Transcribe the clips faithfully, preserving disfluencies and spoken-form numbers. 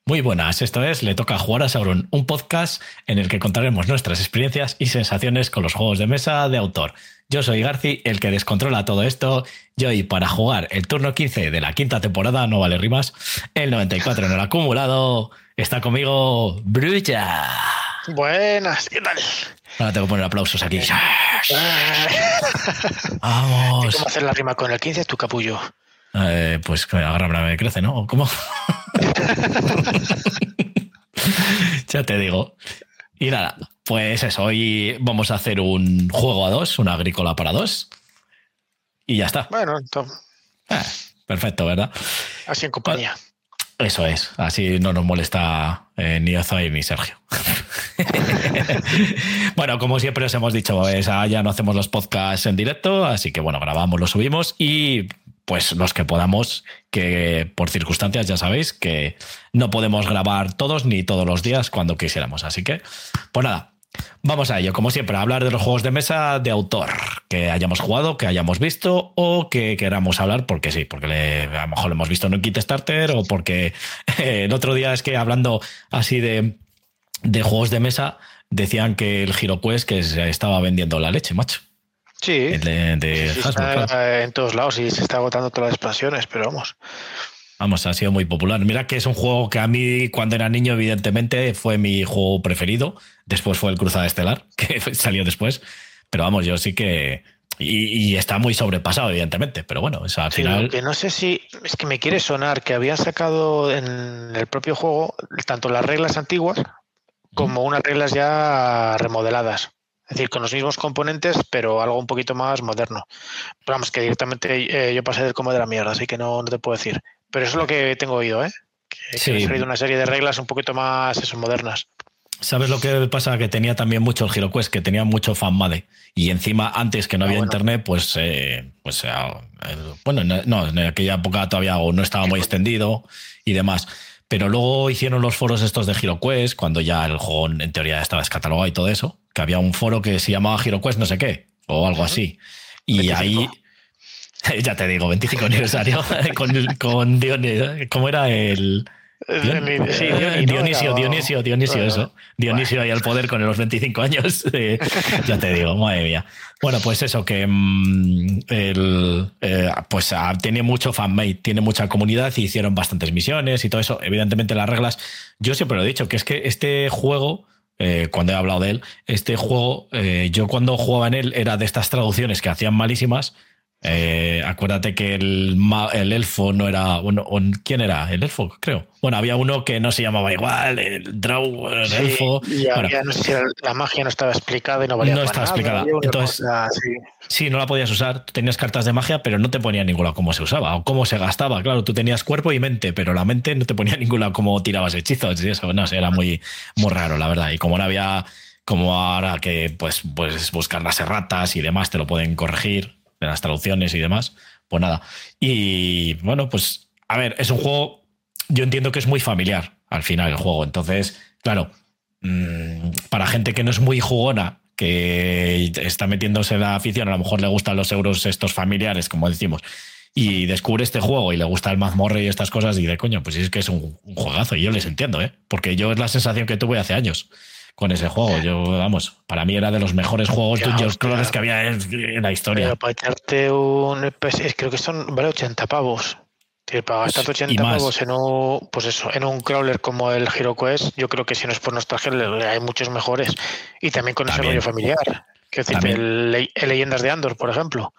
Muy buenas, esto es Le Toca Jugar a Sauron, un podcast en el que contaremos nuestras experiencias y sensaciones con los juegos de mesa de autor. Yo soy Garci, el que descontrola todo esto, y hoy para jugar el turno quince de la quinta temporada, no vale rimas, el noventa y cuatro en el acumulado, está conmigo Brulla. Buenas, ¿qué tal? Ahora tengo que poner aplausos aquí. Vamos. ¿Cómo hacer la rima con el quince, tu capullo? Eh, pues agárrame, me crece, ¿no? ¿Cómo? Ya te digo. Y nada, pues eso, hoy vamos a hacer un juego a dos, una agrícola para dos. Y ya está. Bueno, entonces. Ah, perfecto, ¿verdad? Así en compañía. Eso es, así no nos molesta eh, ni Ozoy ni Sergio. Bueno, como siempre os hemos dicho, pues, ya no hacemos los podcasts en directo, así que bueno, grabamos, los subimos y pues los que podamos, que por circunstancias ya sabéis que no podemos grabar todos ni todos los días cuando quisiéramos. Así que, pues nada, vamos a ello. Como siempre, a hablar de los juegos de mesa de autor que hayamos jugado, que hayamos visto o que queramos hablar porque sí, porque le, a lo mejor lo hemos visto en un kit starter o porque eh, el otro día es que hablando así de, de juegos de mesa decían que el HeroQuest que se estaba vendiendo la leche, macho. Sí, el de, de sí, Hasbro, está claro. en todos lados y se está agotando todas las expansiones, pero vamos. Vamos, ha sido muy popular. Mira que es un juego que a mí, cuando era niño, evidentemente, fue mi juego preferido. Después fue el Cruzada Estelar, que salió después. Pero vamos, yo sí que... Y, y está muy sobrepasado, evidentemente. Pero bueno, o sea, al Sí, final... lo que no sé si... Es que me quiere sonar que habían sacado en el propio juego tanto las reglas antiguas como unas reglas ya remodeladas. Es decir, con los mismos componentes, pero algo un poquito más moderno. Pero vamos, que directamente eh, yo pasé del como de la mierda, así que no, no te puedo decir. Pero eso es lo que tengo oído, ¿eh? Que, Sí. que ha salido una serie de reglas un poquito más eso, modernas. ¿Sabes lo que pasa? Que tenía también mucho el HeroQuest, que tenía mucho fanmade. Y encima, antes que no había ah, bueno. internet, pues, eh, pues eh, bueno, no, en aquella época todavía no estaba muy extendido y demás. Pero luego hicieron los foros estos de HeroQuest, cuando ya el juego en teoría estaba descatalogado y todo eso, que había un foro que se llamaba HeroQuest no sé qué, o algo así. Y veinticinco. Ahí, ya te digo, veinticinco aniversario, con, con Dionisio, ¿cómo era el...? Dion, sí, Dionisio, Dionisio, Dionisio, Dionisio, eso. Dionisio ahí al poder con los veinticinco años. Eh, ya te digo, madre mía. Bueno, pues eso, que mmm, el, eh, pues ah, tiene mucho fanmade, tiene mucha comunidad y hicieron bastantes misiones y todo eso. Evidentemente las reglas, yo siempre lo he dicho, que es que este juego, eh, cuando he hablado de él, este juego, eh, yo cuando jugaba en él era de estas traducciones que hacían malísimas. Eh, acuérdate que el, el elfo no era bueno, ¿quién era? El elfo, creo. Bueno, había uno que no se llamaba igual, el Drow, el sí, elfo. Y había, bueno, no sé si la magia no estaba explicada y no valía no para estaba nada. explicada. Entonces, cosa, sí. sí, no la podías usar. Tú tenías cartas de magia, pero no te ponía ninguna cómo se usaba o cómo se gastaba. Claro, tú tenías cuerpo y mente, pero la mente no te ponía ninguna cómo tirabas hechizos y eso. No sé, era muy, muy raro, la verdad. Y como no había, como ahora que pues, pues buscar las erratas y demás, te lo pueden corregir de las traducciones y demás, pues nada. Y bueno, pues a ver, es un juego, yo entiendo que es muy familiar al final el juego, entonces, claro, mmm, para gente que no es muy jugona, que está metiéndose en la afición, a lo mejor le gustan los euros estos familiares, como decimos, y descubre este juego y le gusta el mazmorra y estas cosas, y de coño, pues es que es un, un juegazo, y yo les entiendo, ¿eh? Porque yo es la sensación que tuve hace años con ese juego. Yo, vamos, para mí era de los mejores juegos Dungeon Crawlers que había en, en la historia. Pero para echarte un... Pues, creo que son, vale, ochenta pavos. Para gastarte ochenta pavos en un, pues eso, en un crawler como el HeroQuest, yo creo que si no es por nostalgia hay muchos mejores. Y también con también. Ese rollo familiar. Quiero decirte, el, el Leyendas de Andor, por ejemplo.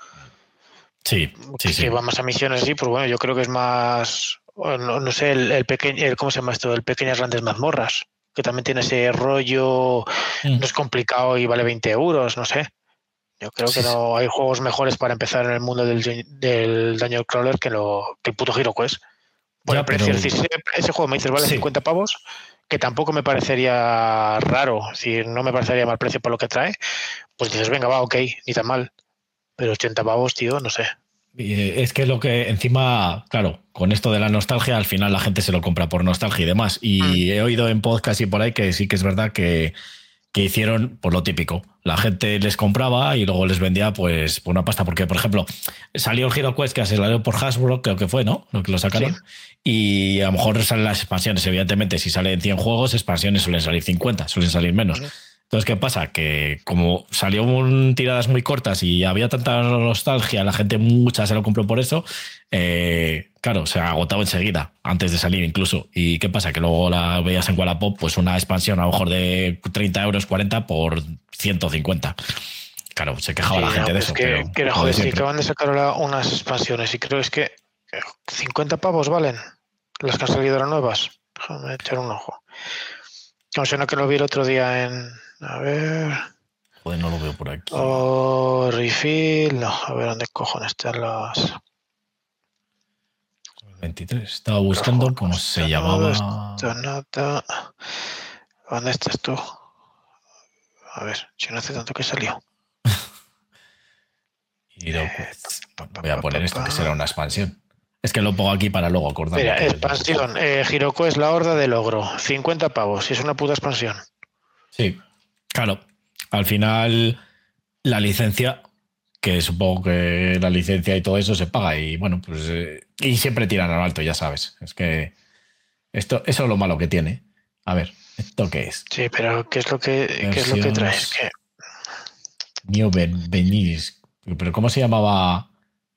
Sí, sí, que sí. vamos a misiones así, pues bueno, yo creo que es más... No, no sé, el, el pequeño... El, ¿Cómo se llama esto? El Pequeñas Grandes Mazmorras. Que también tiene ese rollo, mm. no es complicado y vale veinte euros, no sé. Yo creo que no hay juegos mejores para empezar en el mundo del, del Dungeon Crawler que, lo, que el puto HeroQuest. Por ya, el precio, pero... es decir, ese, ese juego me dices vale sí. cincuenta pavos, que tampoco me parecería raro, es decir, no me parecería mal precio por lo que trae, pues dices, venga, va, ok, ni tan mal. Pero ochenta pavos, tío, no sé. Es que lo que encima, claro, con esto de la nostalgia, al final la gente se lo compra por nostalgia y demás. Y mm. he oído en podcast y por ahí que sí que es verdad que, que hicieron por lo típico. La gente les compraba y luego les vendía pues por una pasta. Porque, por ejemplo, salió el HeroQuest que se salió por Hasbro, creo que fue, ¿no? Lo que lo sacaron. Sí. Y a lo mejor salen las expansiones. Evidentemente, si salen cien juegos, expansiones suelen salir cincuenta, suelen salir menos. Uh-huh. Entonces, ¿qué pasa? Que como salió un, tiradas muy cortas y había tanta nostalgia, la gente mucha se lo compró por eso, eh, claro, se ha agotado enseguida, antes de salir incluso. ¿Y qué pasa? Que luego la veías en Wallapop, pues una expansión a lo mejor de treinta euros, cuarenta por ciento cincuenta. Claro, se quejaba sí, la gente no, de eso. Que, pero, que, joder, sí, acaban de sacar ahora unas expansiones y creo es que cincuenta pavos valen las que han salido ahora nuevas. Déjame echar un ojo. No sé, no que lo vi el otro día en... A ver... Joder, no lo veo por aquí. Oh, refill... No, a ver dónde cojones están las... veintitrés. Estaba buscando Rojo, cómo se no, llamaba... Esto, nota... ¿Dónde estás tú? A ver, si no hace tanto que salió. HeroQuest. Voy a poner esto, que será una expansión. Es que lo pongo aquí para luego acordarme. Mira, expansión. Eh, HeroQuest, la horda de logro. cincuenta pavos. Y es una puta expansión. Sí. Claro, al final la licencia, que supongo que la licencia y todo eso se paga y bueno, pues eh, y siempre tiran al alto, ya sabes. Es que esto, eso es lo malo que tiene. A ver, ¿esto qué es? Sí, pero ¿qué es lo que, ¿qué es lo que traes? ¿Qué? New Beginnings. ¿Pero cómo se llamaba?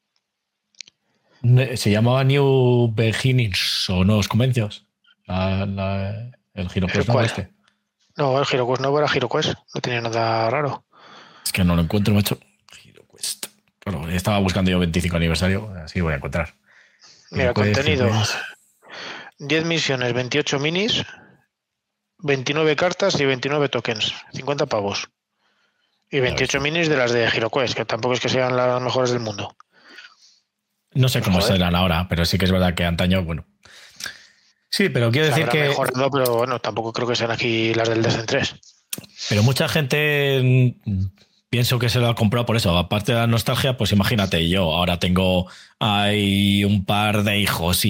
¿Se llamaba New Beginnings o Nuevos Comienzos? La, la, el HeroQuest nuevo este. No, el HeroQuest nuevo era HeroQuest, no tenía nada raro. Es que no lo encuentro, macho. HeroQuest. Bueno, estaba buscando yo veinticinco aniversario, así voy a encontrar. Mira, contenido. diez misiones, veintiocho minis, veintinueve cartas y veintinueve tokens. cincuenta pavos. Y veintiocho minis de las de HeroQuest, que tampoco es que sean las mejores del mundo. No sé cómo serán ahora, pero sí que es verdad que antaño, bueno... Sí, pero quiero decir que... mejorado, pero bueno, tampoco creo que sean aquí las del Destiny tres. Pero mucha gente pienso que se lo ha comprado por eso. Aparte de la nostalgia, pues imagínate, yo ahora tengo hay un par de hijos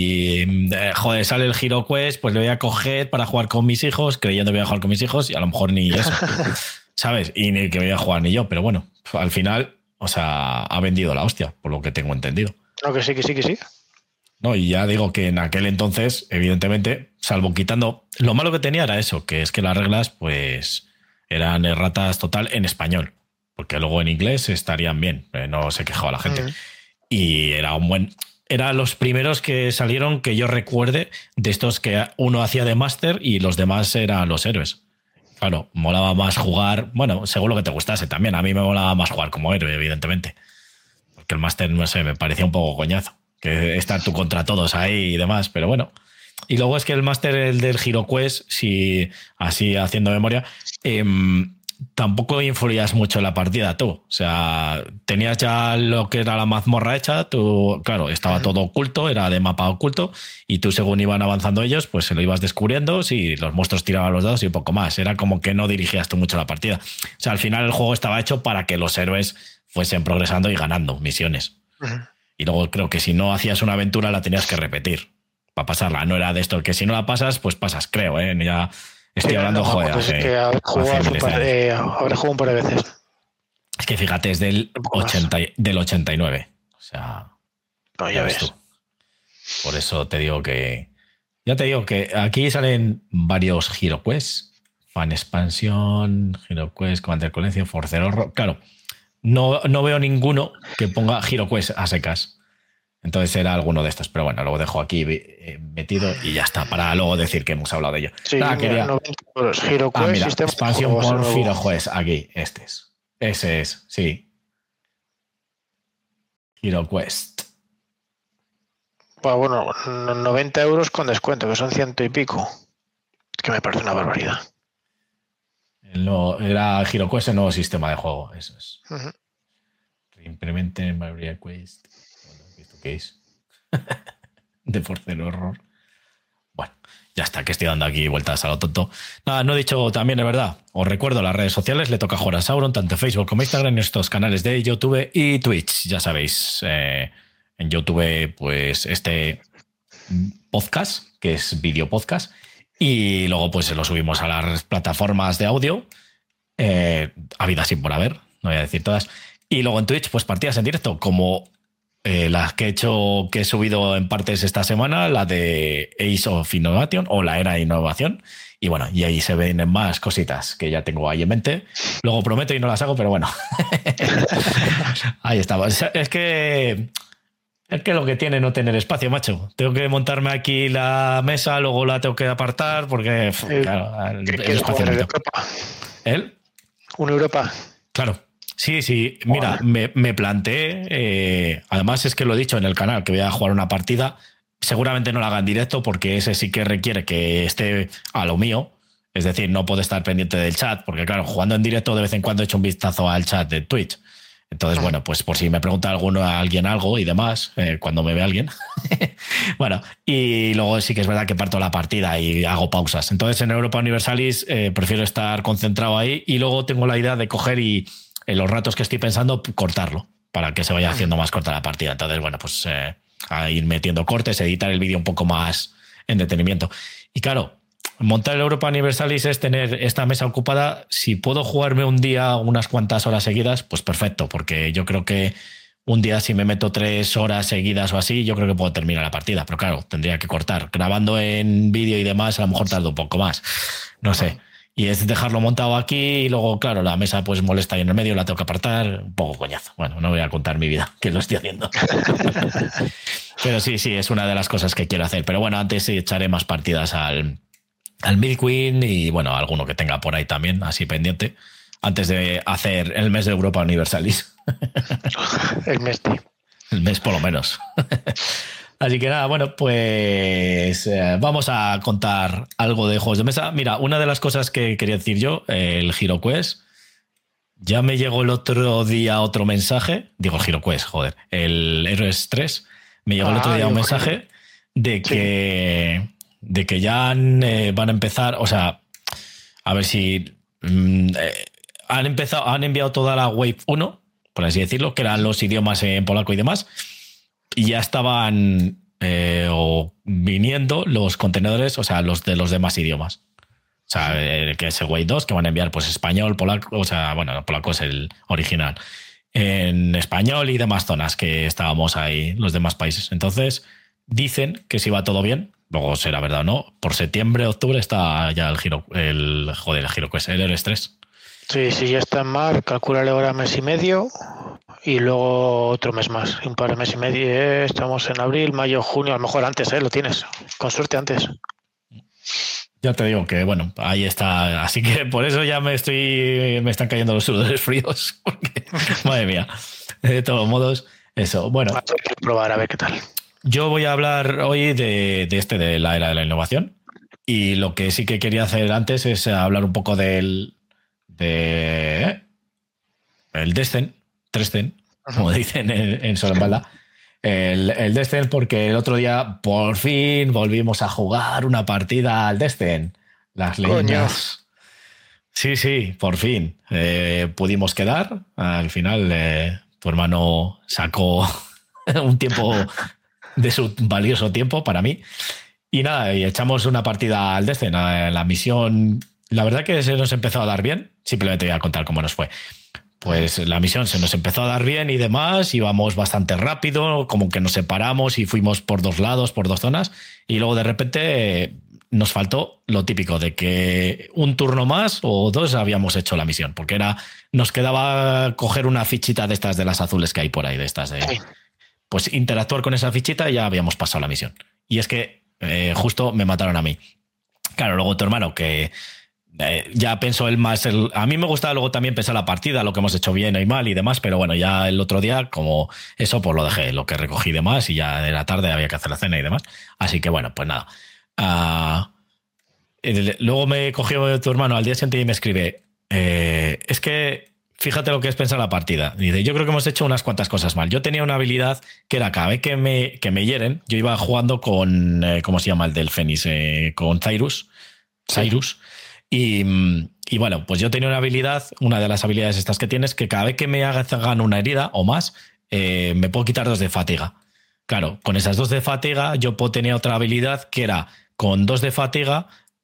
y joder, sale el HeroQuest, pues le voy a coger para jugar con mis hijos, creyendo que voy a jugar con mis hijos y a lo mejor ni eso, ¿sabes? Y ni que voy a jugar ni yo, pero bueno, al final, o sea, ha vendido la hostia, por lo que tengo entendido. No, que sí, que sí, que sí. No, y ya digo que en aquel entonces, evidentemente, salvo quitando... Lo malo que tenía era eso, que es que las reglas, pues, eran erratas total en español. Porque luego en inglés estarían bien, no se quejaba la gente. Mm. Y era un buen... Eran los primeros que salieron, que yo recuerde, de estos que uno hacía de máster y los demás eran los héroes. Claro, molaba más jugar... Bueno, según lo que te gustase también. A mí me molaba más jugar como héroe, evidentemente. Porque el máster, no sé, me parecía un poco coñazo. Que estar tú contra todos ahí y demás, pero bueno. Y luego es que el máster, el del HeroQuest, si así haciendo memoria, eh, tampoco influías mucho en la partida tú. O sea, tenías ya lo que era la mazmorra hecha, tú, claro, estaba uh-huh. todo oculto, era de mapa oculto, y tú según iban avanzando ellos, pues se lo ibas descubriendo, si los monstruos tiraban los dados y un poco más. Era como que no dirigías tú mucho la partida. O sea, al final el juego estaba hecho para que los héroes fuesen progresando y ganando misiones. Uh-huh. Y luego creo que si no hacías una aventura la tenías que repetir para pasarla. No era de esto que si no la pasas, pues pasas, creo, ¿eh? Ya estoy sí, hablando, no, joder. Pues hace, es que habré jugado, eh, habré jugado un par de veces. Es que fíjate, es del, ochenta, del ochenta y nueve. O sea, no, ya, ya ves tú. Por eso te digo que... Ya te digo que aquí salen varios HeroQuest. Fan Expansion, HeroQuest, Commander Collection, Force Horror. Claro. No, no veo ninguno que ponga HeroQuest a secas. Entonces era alguno de estos. Pero bueno, lo dejo aquí metido y ya está. Para luego decir que hemos hablado de ello. Sí, ah, quería... HeroQuest, ah, mira, expansión por HeroQuest. Aquí, este es. Ese es, sí. HeroQuest. Pues bueno, noventa euros con descuento, que son ciento y pico. Que me parece una barbaridad. No, era HeroQuest el nuevo sistema de juego, eso es. Uh-huh. Reimplementen Maria Quest. Bueno, ¿esto qué es? De Force Horror. Bueno, ya está, que estoy dando aquí vueltas a lo tonto. Nada, no he dicho también, de verdad. Os recuerdo las redes sociales, le toca jugar a Sauron, tanto Facebook como Instagram, en estos canales de YouTube y Twitch. Ya sabéis, eh, en YouTube, pues este podcast, que es video podcast. Y luego pues lo subimos a las plataformas de audio, eh, habidas sin por haber, no voy a decir todas. Y luego en Twitch, pues partidas en directo, como eh, las que he hecho, que he subido en partes esta semana, la de Ace of Innovation o la Era de Innovación. Y bueno, y ahí se ven más cositas que ya tengo ahí en mente. Luego prometo y no las hago, pero bueno. Ahí estamos. Es que... Es que lo que tiene no tener espacio, macho. Tengo que montarme aquí la mesa, luego la tengo que apartar porque, uf, el, claro, el, el espacio no no Europa. ¿Él? ¿Un Europa? Claro. Sí, sí. Mira, me, me planteé, eh, además es que lo he dicho en el canal, que voy a jugar una partida. Seguramente no la haga en directo porque ese sí que requiere que esté a lo mío. Es decir, no puedo estar pendiente del chat porque, claro, jugando en directo de vez en cuando he hecho un vistazo al chat de Twitch. Entonces, bueno, pues por si me pregunta alguno a alguien algo y demás, eh, cuando me ve alguien. Bueno, y luego sí que es verdad que parto la partida y hago pausas. Entonces, en Europa Universalis eh, prefiero estar concentrado ahí y luego tengo la idea de coger y en los ratos que estoy pensando, cortarlo para que se vaya haciendo más corta la partida. Entonces, bueno, pues eh, a ir metiendo cortes, editar el vídeo un poco más en detenimiento. Y claro, montar el Europa Universalis es tener esta mesa ocupada. Si puedo jugarme un día unas cuantas horas seguidas, pues perfecto, porque yo creo que un día si me meto tres horas seguidas o así, yo creo que puedo terminar la partida. Pero claro, tendría que cortar. Grabando en vídeo y demás, a lo mejor tardo un poco más. No sé. Y es dejarlo montado aquí y luego, claro, la mesa pues molesta ahí en el medio, la tengo que apartar. Un poco coñazo. Bueno, no voy a contar mi vida, que lo estoy haciendo. Pero sí, sí, es una de las cosas que quiero hacer. Pero bueno, antes sí echaré más partidas al... al Mid Queen y bueno, alguno que tenga por ahí también, así pendiente, antes de hacer el mes de Europa Universalis. El mes, tío. El mes por lo menos. Así que nada, bueno, pues eh, vamos a contar algo de juegos de mesa. Mira, una de las cosas que quería decir yo, el HeroQuest, ya me llegó el otro día otro mensaje, digo el HeroQuest, joder, el Heroes tres, me llegó ah, el otro día un mensaje de que... Sí. de que ya han, eh, van a empezar, o sea, a ver si mm, eh, han empezado, han enviado toda la Wave uno, por así decirlo, que eran los idiomas en polaco y demás, y ya estaban eh, o viniendo los contenedores, o sea, los de los demás idiomas. O sea, eh, que es el Wave dos, que van a enviar pues español, polaco, o sea, bueno, el polaco es el original, en español y demás zonas que estábamos ahí, los demás países. Entonces, dicen que si va todo bien, luego será verdad o no, por septiembre, octubre está ya el giro, el joder, el HeroQuest, el Heroes tres. Sí, sí, ya está en mar, calcúlale ahora mes y medio y luego otro mes más, un par de meses y medio, eh, estamos en abril, mayo, junio, a lo mejor antes, eh, lo tienes, con suerte antes. Ya te digo que, bueno, ahí está, así que por eso ya me estoy, me están cayendo los sudores fríos, porque, madre mía, de todos modos, eso, bueno. Hay que probar a ver qué tal. Yo voy a hablar hoy de, de este, de la era de la innovación. Y lo que sí que quería hacer antes es hablar un poco del de el Descent, Trescent, como dicen en, en Solembalda. El, el Descent, porque el otro día por fin volvimos a jugar una partida al Descent. Las leyendas. Sí, sí, por fin. Eh, pudimos quedar. Al final, eh, tu hermano sacó un tiempo de su valioso tiempo para mí. Y nada, y echamos una partida al Descent. La misión, la verdad que se nos empezó a dar bien. Simplemente voy a contar cómo nos fue. Pues la misión se nos empezó a dar bien y demás. Íbamos bastante rápido, como que nos separamos y fuimos por dos lados, por dos zonas. Y luego de repente eh, nos faltó lo típico de que un turno más o dos habíamos hecho la misión. Porque era, nos quedaba coger una fichita de estas de las azules que hay por ahí, de estas de... Pues interactuar con esa fichita y ya habíamos pasado la misión. Y es que eh, justo me mataron a mí. Claro, luego tu hermano, que eh, ya pensó él más... El, a mí me gustaba luego también pensar la partida, lo que hemos hecho bien y mal y demás, pero bueno, ya el otro día, como eso, pues lo dejé, lo que recogí y demás, y ya de la tarde había que hacer la cena y demás. Así que bueno, pues nada. Uh, el, luego me cogió tu hermano al día siguiente y me escribe, eh, es que... Fíjate lo que es pensar la partida. Dice, yo creo que hemos hecho unas cuantas cosas mal. Yo tenía una habilidad que era cada vez que me, que me hieren, yo iba jugando con, eh, ¿cómo se llama el del Fénix? Eh, con Cyrus. Cyrus. Sí. Y, y bueno, pues yo tenía una habilidad, una de las habilidades estas que tienes, que cada vez que me hagan una herida o más, eh, me puedo quitar dos de fatiga. Claro, con esas dos de fatiga yo tenía otra habilidad que era con dos de fatiga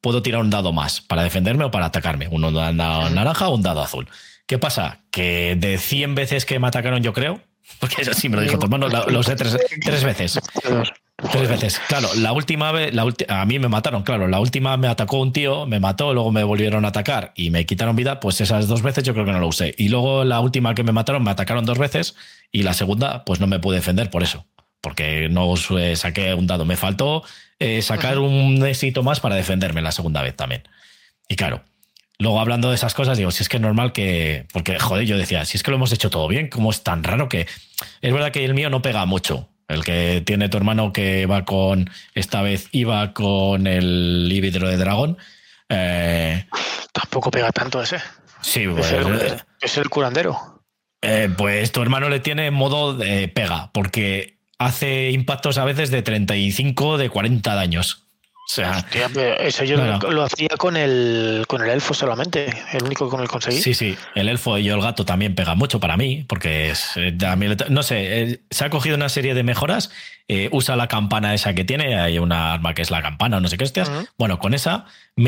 puedo tirar un dado más para defenderme o para atacarme. Un dado naranja o un dado azul. ¿Qué pasa? Que de cien veces que me atacaron, yo creo, porque eso sí me lo dijo tu hermano, lo, lo usé tres, tres veces. Tres veces. Claro, la última vez, la ulti- a mí me mataron, claro. La última me atacó un tío, me mató, luego me volvieron a atacar y me quitaron vida. Pues esas dos veces yo creo que no lo usé. Y luego la última que me mataron, me atacaron dos veces y la segunda, pues no me pude defender por eso. Porque no eh, saqué un dado. Me faltó eh, sacar un éxito más para defenderme la segunda vez también. Y claro, luego hablando de esas cosas, digo, si es que es normal que... Porque, joder, yo decía, si es que lo hemos hecho todo bien, ¿cómo es tan raro que...? Es verdad que el mío no pega mucho. El que tiene tu hermano que va con... Esta vez iba con el híbrido de dragón. Eh, Tampoco pega tanto ese. Sí, pues... Es el, es el curandero. Eh, pues tu hermano le tiene modo de pega, porque hace impactos a veces de treinta y cinco, de cuarenta daños. O sea... Hostia, eso yo no, lo, lo hacía con el, con el elfo solamente, el único con el conseguí. Sí, sí, el elfo y yo el gato también pega mucho para mí, porque es, también, no sé, eh, se ha cogido una serie de mejoras, eh, usa la campana esa que tiene, hay una arma que es la campana o no sé qué hostias. Uh-huh. Bueno, con esa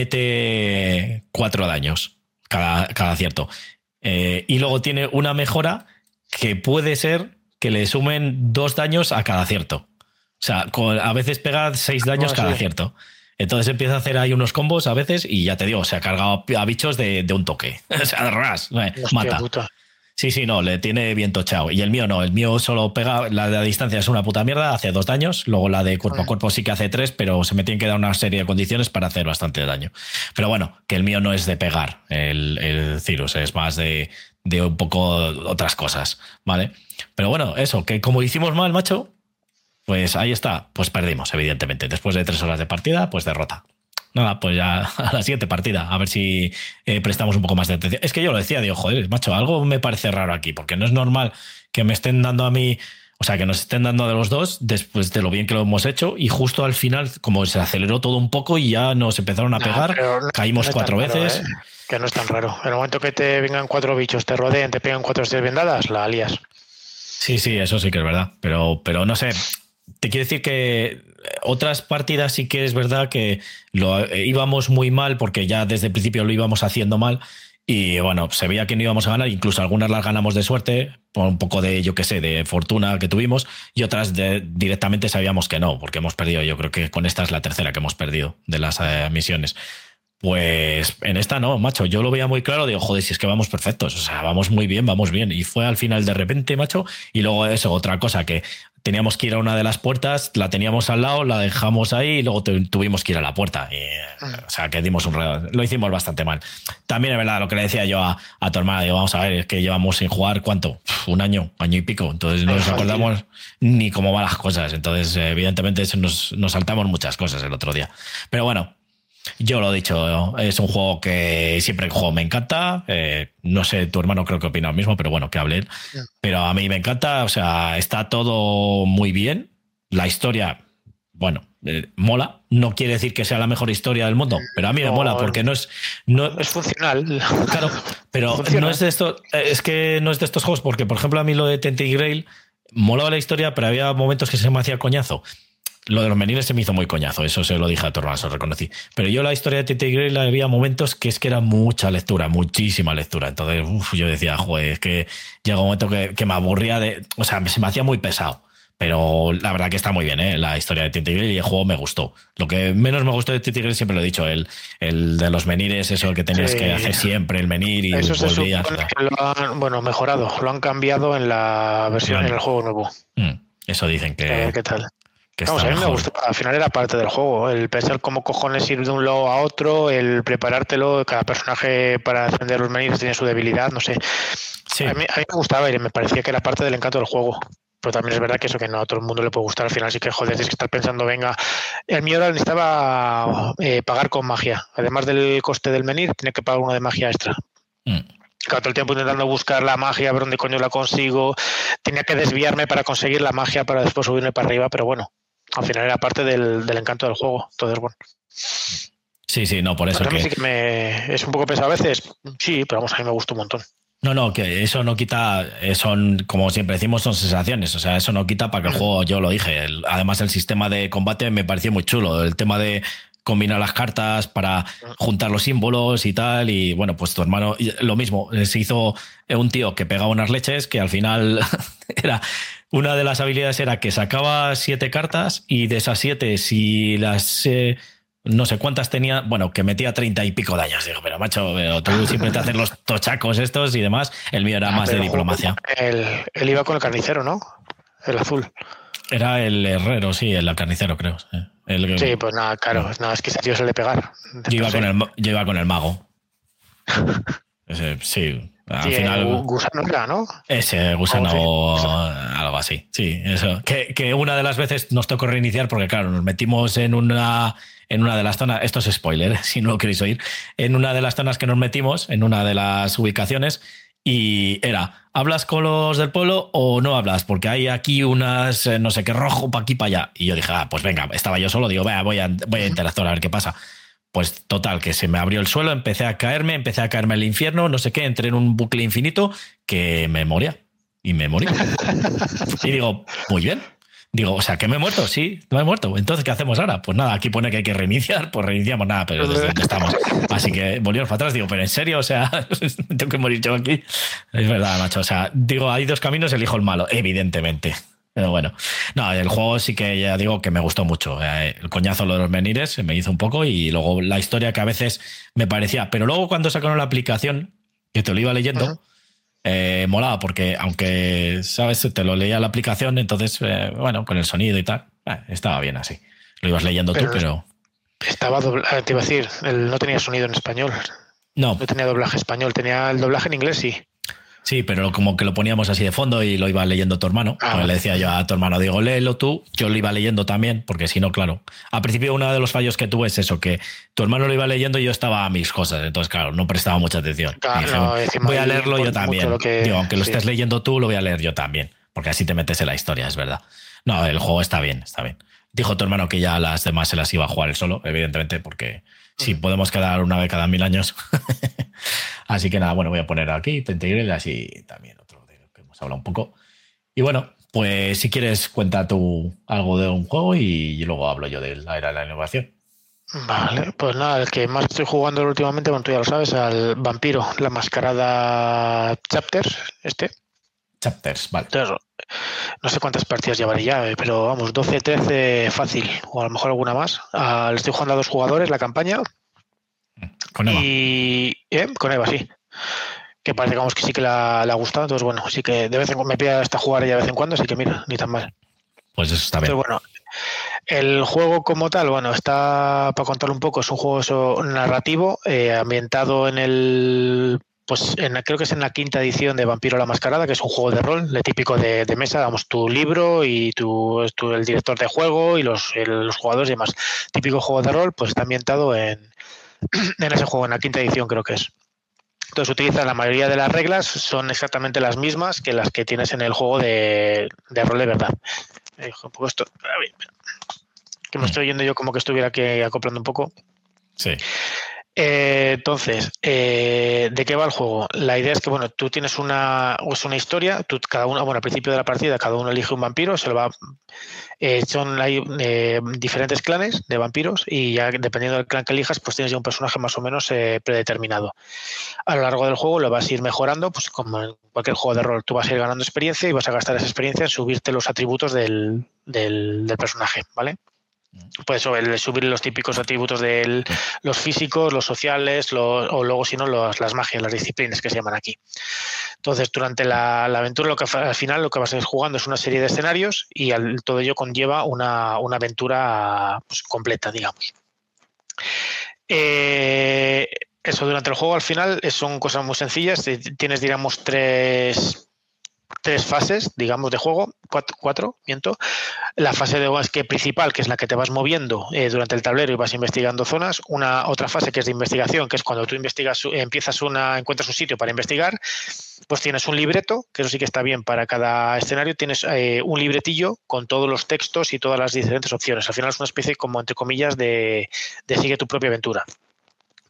mete cuatro daños cada, cada acierto. Eh, y luego tiene una mejora que puede ser que le sumen dos daños a cada acierto. O sea, a veces pega seis daños oh, cada sí. acierto. Entonces empieza a hacer ahí unos combos a veces y ya te digo, se ha cargado a bichos de, de un toque. O sea, de ras, eh, mata. Puta. Sí, sí, no, le tiene bien tochado. Y el mío no, el mío solo pega, la de la distancia es una puta mierda, hace dos daños, luego la de cuerpo a cuerpo sí que hace tres, pero se me tienen que dar una serie de condiciones para hacer bastante daño. Pero bueno, que el mío no es de pegar, el, el Cirrus, es más de, de un poco otras cosas, ¿vale? Pero bueno, eso, que como hicimos mal, macho, pues ahí está, pues perdimos, evidentemente. Después de tres horas de partida, pues derrota. Nada, pues ya a la siguiente partida, a ver si eh, prestamos un poco más de atención. Es que yo lo decía, digo, joder, macho, algo me parece raro aquí, porque no es normal que me estén dando a mí, o sea, que nos estén dando de los dos después de lo bien que lo hemos hecho, y justo al final, como se aceleró todo un poco y ya nos empezaron a pegar, no, no, caímos no cuatro veces. Raro, ¿eh? Que no es tan raro. En el momento que te vengan cuatro bichos, te rodeen, te pegan cuatro estrellas vendadas, la alías. Sí, sí, eso sí que es verdad, pero, pero no sé... Te quiero decir que otras partidas sí que es verdad que lo íbamos muy mal porque ya desde el principio lo íbamos haciendo mal y bueno, se veía que no íbamos a ganar, incluso algunas las ganamos de suerte, por un poco de, yo qué sé, de fortuna que tuvimos, y otras de, directamente sabíamos que no, porque hemos perdido, yo creo que con esta es la tercera que hemos perdido de las eh, misiones. Pues en esta no, macho, yo lo veía muy claro, digo, joder, si es que vamos perfectos, o sea, vamos muy bien, vamos bien, y fue al final de repente, macho, y luego eso, otra cosa, que teníamos que ir a una de las puertas, la teníamos al lado, la dejamos ahí y luego tuvimos que ir a la puerta, y, o sea, que dimos un reto, lo hicimos bastante mal. También es verdad, lo que le decía yo a, a tu hermana, digo, vamos a ver, es que llevamos sin jugar, ¿cuánto? Un año, año y pico, entonces no nos acordamos ni cómo van las cosas, entonces evidentemente nos, nos saltamos muchas cosas el otro día, pero bueno. Yo lo he dicho, es un juego que siempre que juego me encanta. Eh, no sé, tu hermano creo que opina lo mismo, pero bueno, que hable él. Pero a mí me encanta, o sea, está todo muy bien. La historia, bueno, eh, mola. No quiere decir que sea la mejor historia del mundo, pero a mí me no, mola porque no es... No, es funcional. Claro, pero Funciona. no es de estos... Es que no es de estos juegos, porque por ejemplo a mí lo de Tainted Grail molaba la historia, pero había momentos que se me hacía coñazo. Lo de los menires se me hizo muy coñazo, eso se lo dije a tu hermano, se lo reconocí. Pero yo la historia de Tainted Grail había momentos que es que era mucha lectura, muchísima lectura. Entonces, uf, yo decía, joder, es que llega un momento que, que me aburría de... O sea, se me hacía muy pesado. Pero la verdad que está muy bien, ¿eh? La historia de Tainted Grail y el juego me gustó. Lo que menos me gustó de Tainted Grail siempre lo he dicho, el, el de los menires, eso que tenías sí. que hacer siempre, el menir y eso volvías. Se que lo han, bueno, mejorado, lo han cambiado en la versión, bueno. en el juego nuevo. Mm, eso dicen que... Eh, ¿Qué tal? Que Vamos, a mí me gustó, al final era parte del juego, el pensar cómo cojones ir de un lado a otro, el preparártelo, cada personaje para defender los menires tiene su debilidad, no sé. Sí. A, mí, a mí me gustaba y me parecía que era parte del encanto del juego. Pero también es verdad que eso que no a todo el mundo le puede gustar al final, sí que joder, tienes que estar pensando, venga, el mío ahora necesitaba eh, pagar con magia, además del coste del menir, tiene que pagar uno de magia extra. Mm. Claro, todo el tiempo intentando buscar la magia, ver dónde coño la consigo, tenía que desviarme para conseguir la magia para después subirme para arriba, pero bueno, al final era parte del, del encanto del juego, entonces bueno. Sí, sí, no, por eso que... que... Sí que me... es un poco pesado a veces, sí, pero vamos, a mí me gustó un montón. No, no, que eso no quita, son, como siempre decimos, son sensaciones, o sea, eso no quita para que el juego, yo lo dije, el, además el sistema de combate me pareció muy chulo, el tema de combinar las cartas para juntar los símbolos y tal. Y bueno, pues tu hermano, lo mismo, se hizo un tío que pegaba unas leches que al final era... Una de las habilidades era que sacaba siete cartas y de esas siete, si las... Eh, no sé cuántas tenía, bueno, que metía treinta y pico daños. Digo, pero macho, pero tú siempre te haces los tochacos estos y demás. El mío era ah, más de diplomacia. Él, él iba con el carnicero, ¿no? El azul. Era el herrero, sí, el carnicero, creo. El, sí, pues nada, claro. No, es que ese tío se le pegar. Yo iba, con el, yo iba con el mago. Ese, sí. Al sí, final, gusano era, ¿no? Ese gusano, oh, sí. Algo así. Sí, eso. Que, que una de las veces nos tocó reiniciar porque, claro, nos metimos en una, en una de las zonas. Esto es spoiler, si no lo queréis oír. En una de las zonas que nos metimos, en una de las ubicaciones, y era: ¿hablas con los del pueblo o no hablas? Porque hay aquí unas, no sé qué, rojo para aquí para allá. Y yo dije, ah, pues venga, estaba yo solo, digo, vea, voy a, voy a interactuar a ver qué pasa. Pues total, que se me abrió el suelo, empecé a caerme, empecé a caerme al infierno, no sé qué, entré en un bucle infinito que me moría. Y me morí. Y digo, muy bien. Digo, o sea, ¿que me he muerto? Sí, me he muerto. Entonces, ¿qué hacemos ahora? Pues nada, aquí pone que hay que reiniciar, pues reiniciamos nada, pero desde donde estamos. Así que volvimos para atrás, digo, ¿pero en serio? O sea, tengo que morir yo aquí. Es verdad, macho. O sea, digo, hay dos caminos, elijo el malo, evidentemente. Pero bueno, no, el juego sí que ya digo que me gustó mucho. El coñazo lo de los menires me hizo un poco y luego la historia que a veces me parecía. Pero luego cuando sacaron la aplicación, que te lo iba leyendo, uh-huh. eh, molaba porque aunque, ¿sabes? Te lo leía la aplicación, entonces, eh, bueno, con el sonido y tal, eh, estaba bien así. Lo ibas leyendo pero tú, pero... Estaba doblado, te iba a decir, él no tenía sonido en español. No. No tenía doblaje español, tenía el doblaje en inglés, sí. Sí, pero como que lo poníamos así de fondo y lo iba leyendo tu hermano. Ah, pues le decía yo a tu hermano, digo, léelo tú, yo lo iba leyendo también, porque si no, claro. Al principio uno de los fallos que tuve es eso, que tu hermano lo iba leyendo y yo estaba a mis cosas. Entonces, claro, no prestaba mucha atención. Claro, dije, no, voy a leerlo yo también. Que, digo, aunque lo sí. estés leyendo tú, lo voy a leer yo también, porque así te metes en la historia, es verdad. No, el juego está bien, está bien. Dijo tu hermano que ya las demás se las iba a jugar él solo, evidentemente, porque si sí, podemos quedar una vez cada mil años. Así que nada, bueno, voy a poner aquí Pentagrel, así también otro de lo que hemos hablado un poco. Y bueno, pues si quieres cuenta tú algo de un juego y luego hablo yo de la era de la innovación. Vale, pues nada, el que más estoy jugando últimamente, bueno, tú ya lo sabes, al Vampiro, la Mascarada Chapters, este. Chapters, vale. Entonces, no sé cuántas partidas llevaré ya, pero vamos, doce, trece fácil, o a lo mejor alguna más. Uh, le estoy jugando a dos jugadores la campaña. Con Eva. Y eh, con Eva, sí. Que parece digamos, que sí que le ha gustado. Entonces, bueno, sí que de vez en cuando me pilla hasta jugar ella de vez en cuando, así que mira, ni tan mal. Pues eso está bien. Entonces, bueno, el juego como tal, bueno, está, para contarlo un poco, es un juego eso, narrativo, eh, ambientado en el... Pues en, creo que es en la quinta edición de Vampiro la Mascarada, que es un juego de rol, de típico de, de mesa, damos tu libro y tu, tu, el director de juego y los, el, los jugadores y demás. Típico juego de rol, pues está ambientado en, en ese juego, en la quinta edición creo que es. Entonces utiliza la mayoría de las reglas, son exactamente las mismas que las que tienes en el juego de, de rol de verdad. Eh, un poco esto, que me estoy oyendo yo como que estuviera aquí acoplando un poco. Sí. Eh, entonces, eh, ¿de qué va el juego? La idea es que, bueno, tú tienes una, es una historia, tú, cada uno, bueno, al principio de la partida cada uno elige un vampiro, se lo va, eh, son hay eh, diferentes clanes de vampiros y ya dependiendo del clan que elijas, pues tienes ya un personaje más o menos eh, predeterminado. A lo largo del juego lo vas a ir mejorando, pues como en cualquier juego de rol, tú vas a ir ganando experiencia y vas a gastar esa experiencia en subirte los atributos del, del, del personaje, ¿vale? Pues subir los típicos atributos de los físicos, los sociales, los, o luego si no los, las magias, las disciplinas que se llaman aquí. Entonces durante la, la aventura lo que al final lo que vas a ir jugando es una serie de escenarios y al, todo ello conlleva una, una aventura pues, completa, digamos. Eh, eso durante el juego al final son cosas muy sencillas. Tienes digamos tres... tres fases, digamos, de juego, cuatro, cuatro, miento. La fase de que principal, que es la que te vas moviendo eh, durante el tablero y vas investigando zonas. Una otra fase que es de investigación, que es cuando tú investigas, empiezas una, encuentras un sitio para investigar, pues tienes un libreto, que eso sí que está bien para cada escenario. Tienes eh, un libretillo con todos los textos y todas las diferentes opciones. Al final es una especie como, entre comillas, de, de sigue tu propia aventura.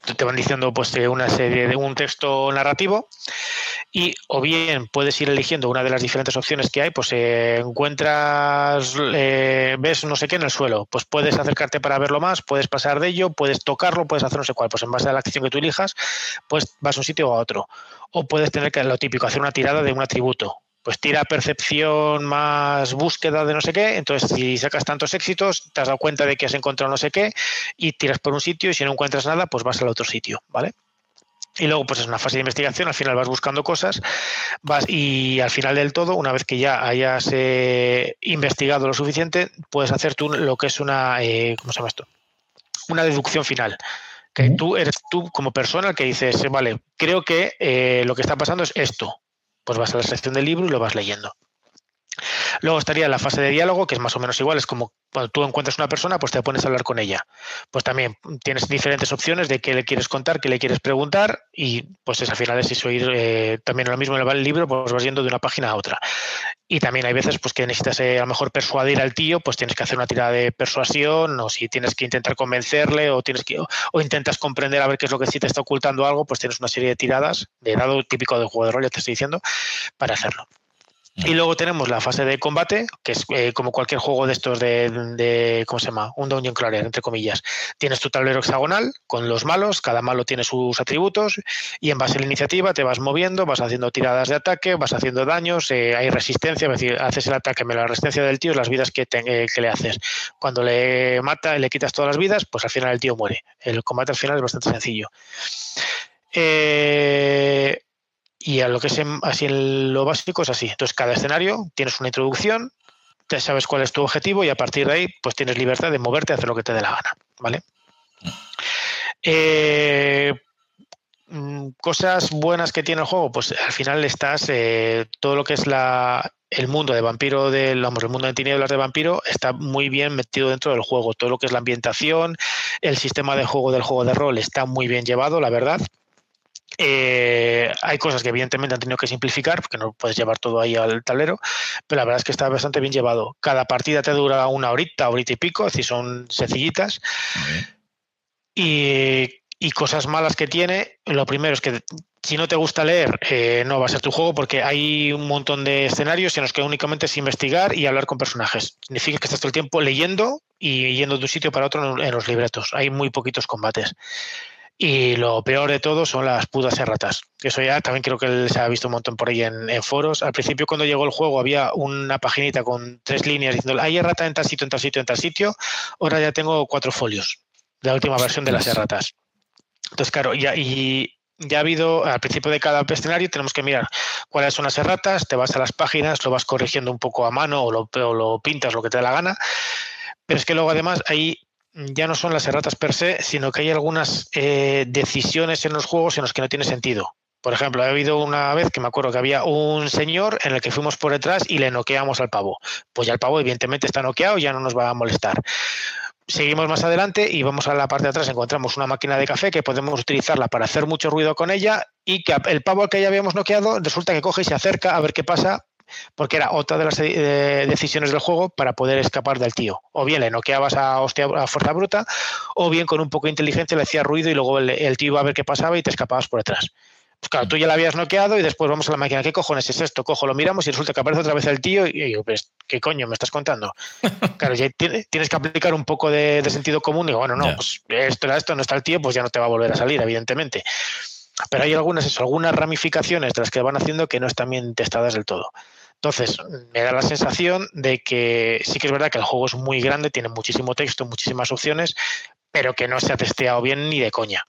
te van diciendo pues una serie de un texto narrativo y o bien puedes ir eligiendo una de las diferentes opciones que hay, pues eh, encuentras, eh, ves no sé qué en el suelo, pues puedes acercarte para verlo más, puedes pasar de ello, puedes tocarlo, puedes hacer no sé cuál, pues en base a la acción que tú elijas, pues vas a un sitio o a otro. O puedes tener que, lo típico, hacer una tirada de un atributo. Pues tira percepción más búsqueda de no sé qué, entonces si sacas tantos éxitos, te has dado cuenta de que has encontrado no sé qué y tiras por un sitio y si no encuentras nada, pues vas al otro sitio, ¿vale? Y luego pues es una fase de investigación, al final vas buscando cosas vas y al final del todo, una vez que ya hayas eh, investigado lo suficiente, puedes hacer tú lo que es una, eh, ¿cómo se llama esto? Una deducción final. Que uh-huh. tú eres tú como persona el que dices, vale, creo que eh, lo que está pasando es esto. Pues vas a la sección del libro y lo vas leyendo. Luego estaría la fase de diálogo, que es más o menos igual, es como cuando tú encuentras una persona, pues te pones a hablar con ella. Pues también tienes diferentes opciones de qué le quieres contar, qué le quieres preguntar y pues es, al final es eso, ir eh, también lo mismo en el libro, pues vas yendo de una página a otra. Y también hay veces pues que necesitas eh, a lo mejor persuadir al tío, pues tienes que hacer una tirada de persuasión o si tienes que intentar convencerle o tienes que o, o intentas comprender a ver qué es lo que sí te está ocultando algo, pues tienes una serie de tiradas de dado típico del juego de rol, ya te estoy diciendo, para hacerlo. Y luego tenemos la fase de combate, que es eh, como cualquier juego de estos de, de, ¿cómo se llama? Un dungeon crawler, entre comillas. Tienes tu tablero hexagonal con los malos, cada malo tiene sus atributos y en base a la iniciativa te vas moviendo, vas haciendo tiradas de ataque, vas haciendo daños, eh, hay resistencia, es decir, haces el ataque, me la resistencia del tío es las vidas que, te, eh, que le haces. Cuando le mata y le quitas todas las vidas, pues al final el tío muere. El combate al final es bastante sencillo. Eh... Y a lo que es en, así en lo básico es así. Entonces, cada escenario tienes una introducción, te sabes cuál es tu objetivo y a partir de ahí pues tienes libertad de moverte a hacer lo que te dé la gana, ¿vale? Eh, cosas buenas que tiene el juego, pues al final estás eh, todo lo que es la el mundo de vampiro del, vamos, el mundo de tinieblas de vampiro está muy bien metido dentro del juego. Todo lo que es la ambientación, el sistema de juego del juego de rol está muy bien llevado, la verdad. Eh, hay cosas que evidentemente han tenido que simplificar porque no puedes llevar todo ahí al tablero, pero la verdad es que está bastante bien llevado. Cada partida te dura una horita, horita y pico, es decir, son sencillitas. Uh-huh. y, y cosas malas que tiene, lo primero es que si no te gusta leer, eh, no va a ser tu juego porque hay un montón de escenarios en los que únicamente es investigar y hablar con personajes. Significa que estás todo el tiempo leyendo y yendo de un sitio para otro en los libretos. Hay muy poquitos combates. Y lo peor de todo son las putas erratas. Eso ya también creo que se ha visto un montón por ahí en, en foros. Al principio, cuando llegó el juego, había una paginita con tres líneas diciendo hay errata en tal sitio, en tal sitio, en tal sitio. Ahora ya tengo cuatro folios de la última versión de las erratas. Entonces, claro, ya, y ya ha habido, al principio de cada escenario, tenemos que mirar cuáles son las erratas, te vas a las páginas, lo vas corrigiendo un poco a mano o lo, o lo pintas, lo que te dé la gana. Pero es que luego, además, hay ya no son las erratas per se, sino que hay algunas eh, decisiones en los juegos en los que no tiene sentido. Por ejemplo, ha habido una vez que me acuerdo que había un señor en el que fuimos por detrás y le noqueamos al pavo. Pues ya el pavo evidentemente está noqueado, ya no nos va a molestar. Seguimos más adelante y vamos a la parte de atrás, encontramos una máquina de café que podemos utilizarla para hacer mucho ruido con ella y que el pavo al que ya habíamos noqueado resulta que coge y se acerca a ver qué pasa, porque era otra de las eh, decisiones del juego para poder escapar del tío. O bien le noqueabas a, hostia, a fuerza bruta, o bien con un poco de inteligencia le hacías ruido y luego el, el tío iba a ver qué pasaba y te escapabas por detrás. Pues claro, tú ya la habías noqueado y después vamos a la máquina. ¿Qué cojones es esto? Cojo, lo miramos y resulta que aparece otra vez el tío y yo, pues, ¿qué coño me estás contando? Claro, ya tienes que aplicar un poco de, de sentido común y digo, bueno, no, yeah. pues esto era esto, no está el tío, pues ya no te va a volver a salir, evidentemente. Pero hay algunas, eso, algunas ramificaciones de las que van haciendo que no están bien testadas del todo. Entonces, me da la sensación de que sí que es verdad que el juego es muy grande, tiene muchísimo texto, muchísimas opciones, pero que no se ha testeado bien ni de coña.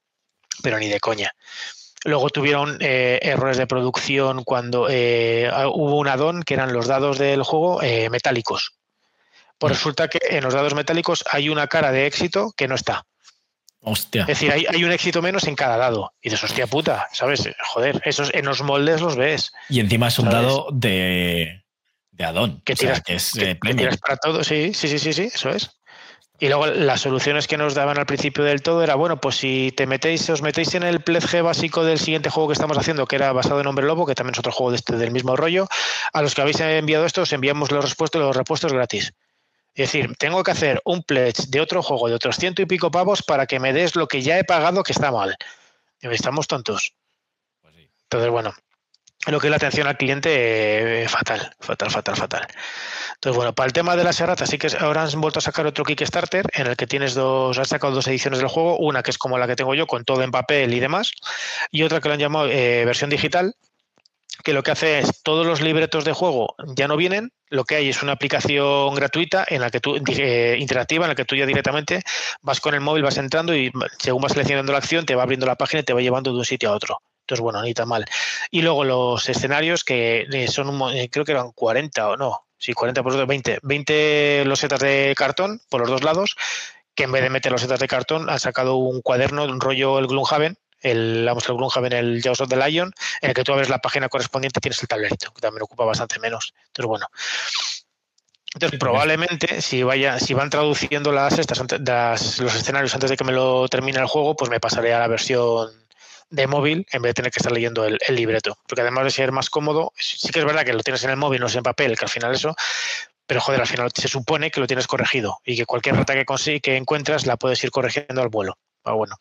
Pero ni de coña. Luego tuvieron eh, errores de producción cuando eh, hubo un add-on que eran los dados del juego eh, metálicos. Pues resulta que en los dados metálicos hay una cara de éxito que no está. Hostia. Es decir, hay, hay un éxito menos en cada dado. Y dices, hostia puta, ¿sabes? Joder, esos en los moldes los ves. Y encima es un ¿sabes? Dado de, de add-on. Que tiras, o sea, que es que, eh, que tiras para todo, sí, sí, sí, sí, sí, eso es. Y luego las soluciones que nos daban al principio del todo era, bueno, pues si te metéis, os metéis en el pledge básico del siguiente juego que estamos haciendo, que era basado en Hombre Lobo, que también es otro juego de este, del mismo rollo, a los que habéis enviado esto os enviamos los repuestos, los repuestos gratis. Es decir, tengo que hacer un pledge de otro juego de otros ciento y pico pavos para que me des lo que ya he pagado que está mal. Estamos tontos. Pues sí. Entonces, bueno, lo que es la atención al cliente, eh, fatal, fatal, fatal, fatal. Entonces, bueno, para el tema de las erratas, sí que ahora han vuelto a sacar otro Kickstarter en el que tienes dos, han sacado dos ediciones del juego, una que es como la que tengo yo, con todo en papel y demás, y otra que lo han llamado eh, versión digital, que lo que hace es todos los libretos de juego ya no vienen, lo que hay es una aplicación gratuita en la que tú eh, interactiva en la que tú ya directamente vas con el móvil, vas entrando y según vas seleccionando la acción te va abriendo la página y te va llevando de un sitio a otro. Entonces, bueno, ni tan mal. Y luego los escenarios que son, un, creo que eran cuarenta o no, sí, cuarenta por otro, veinte, veinte losetas de cartón por los dos lados, que en vez de meter losetas de cartón han sacado un cuaderno, un rollo el Gloomhaven, el, vamos, el Gloomhaven, el Jaws of the Lion, en el que tú abres la página correspondiente y tienes el tablerito, que también ocupa bastante menos. Entonces, bueno. Entonces, sí, probablemente, si vaya, si van traduciendo las, estas, las, los escenarios antes de que me lo termine el juego, pues me pasaré a la versión de móvil en vez de tener que estar leyendo el, el libreto. Porque además de ser más cómodo, sí que es verdad que lo tienes en el móvil, no es en papel, que al final eso, pero joder, al final se supone que lo tienes corregido y que cualquier rata que, consigue, que encuentras la puedes ir corrigiendo al vuelo. Pero bueno.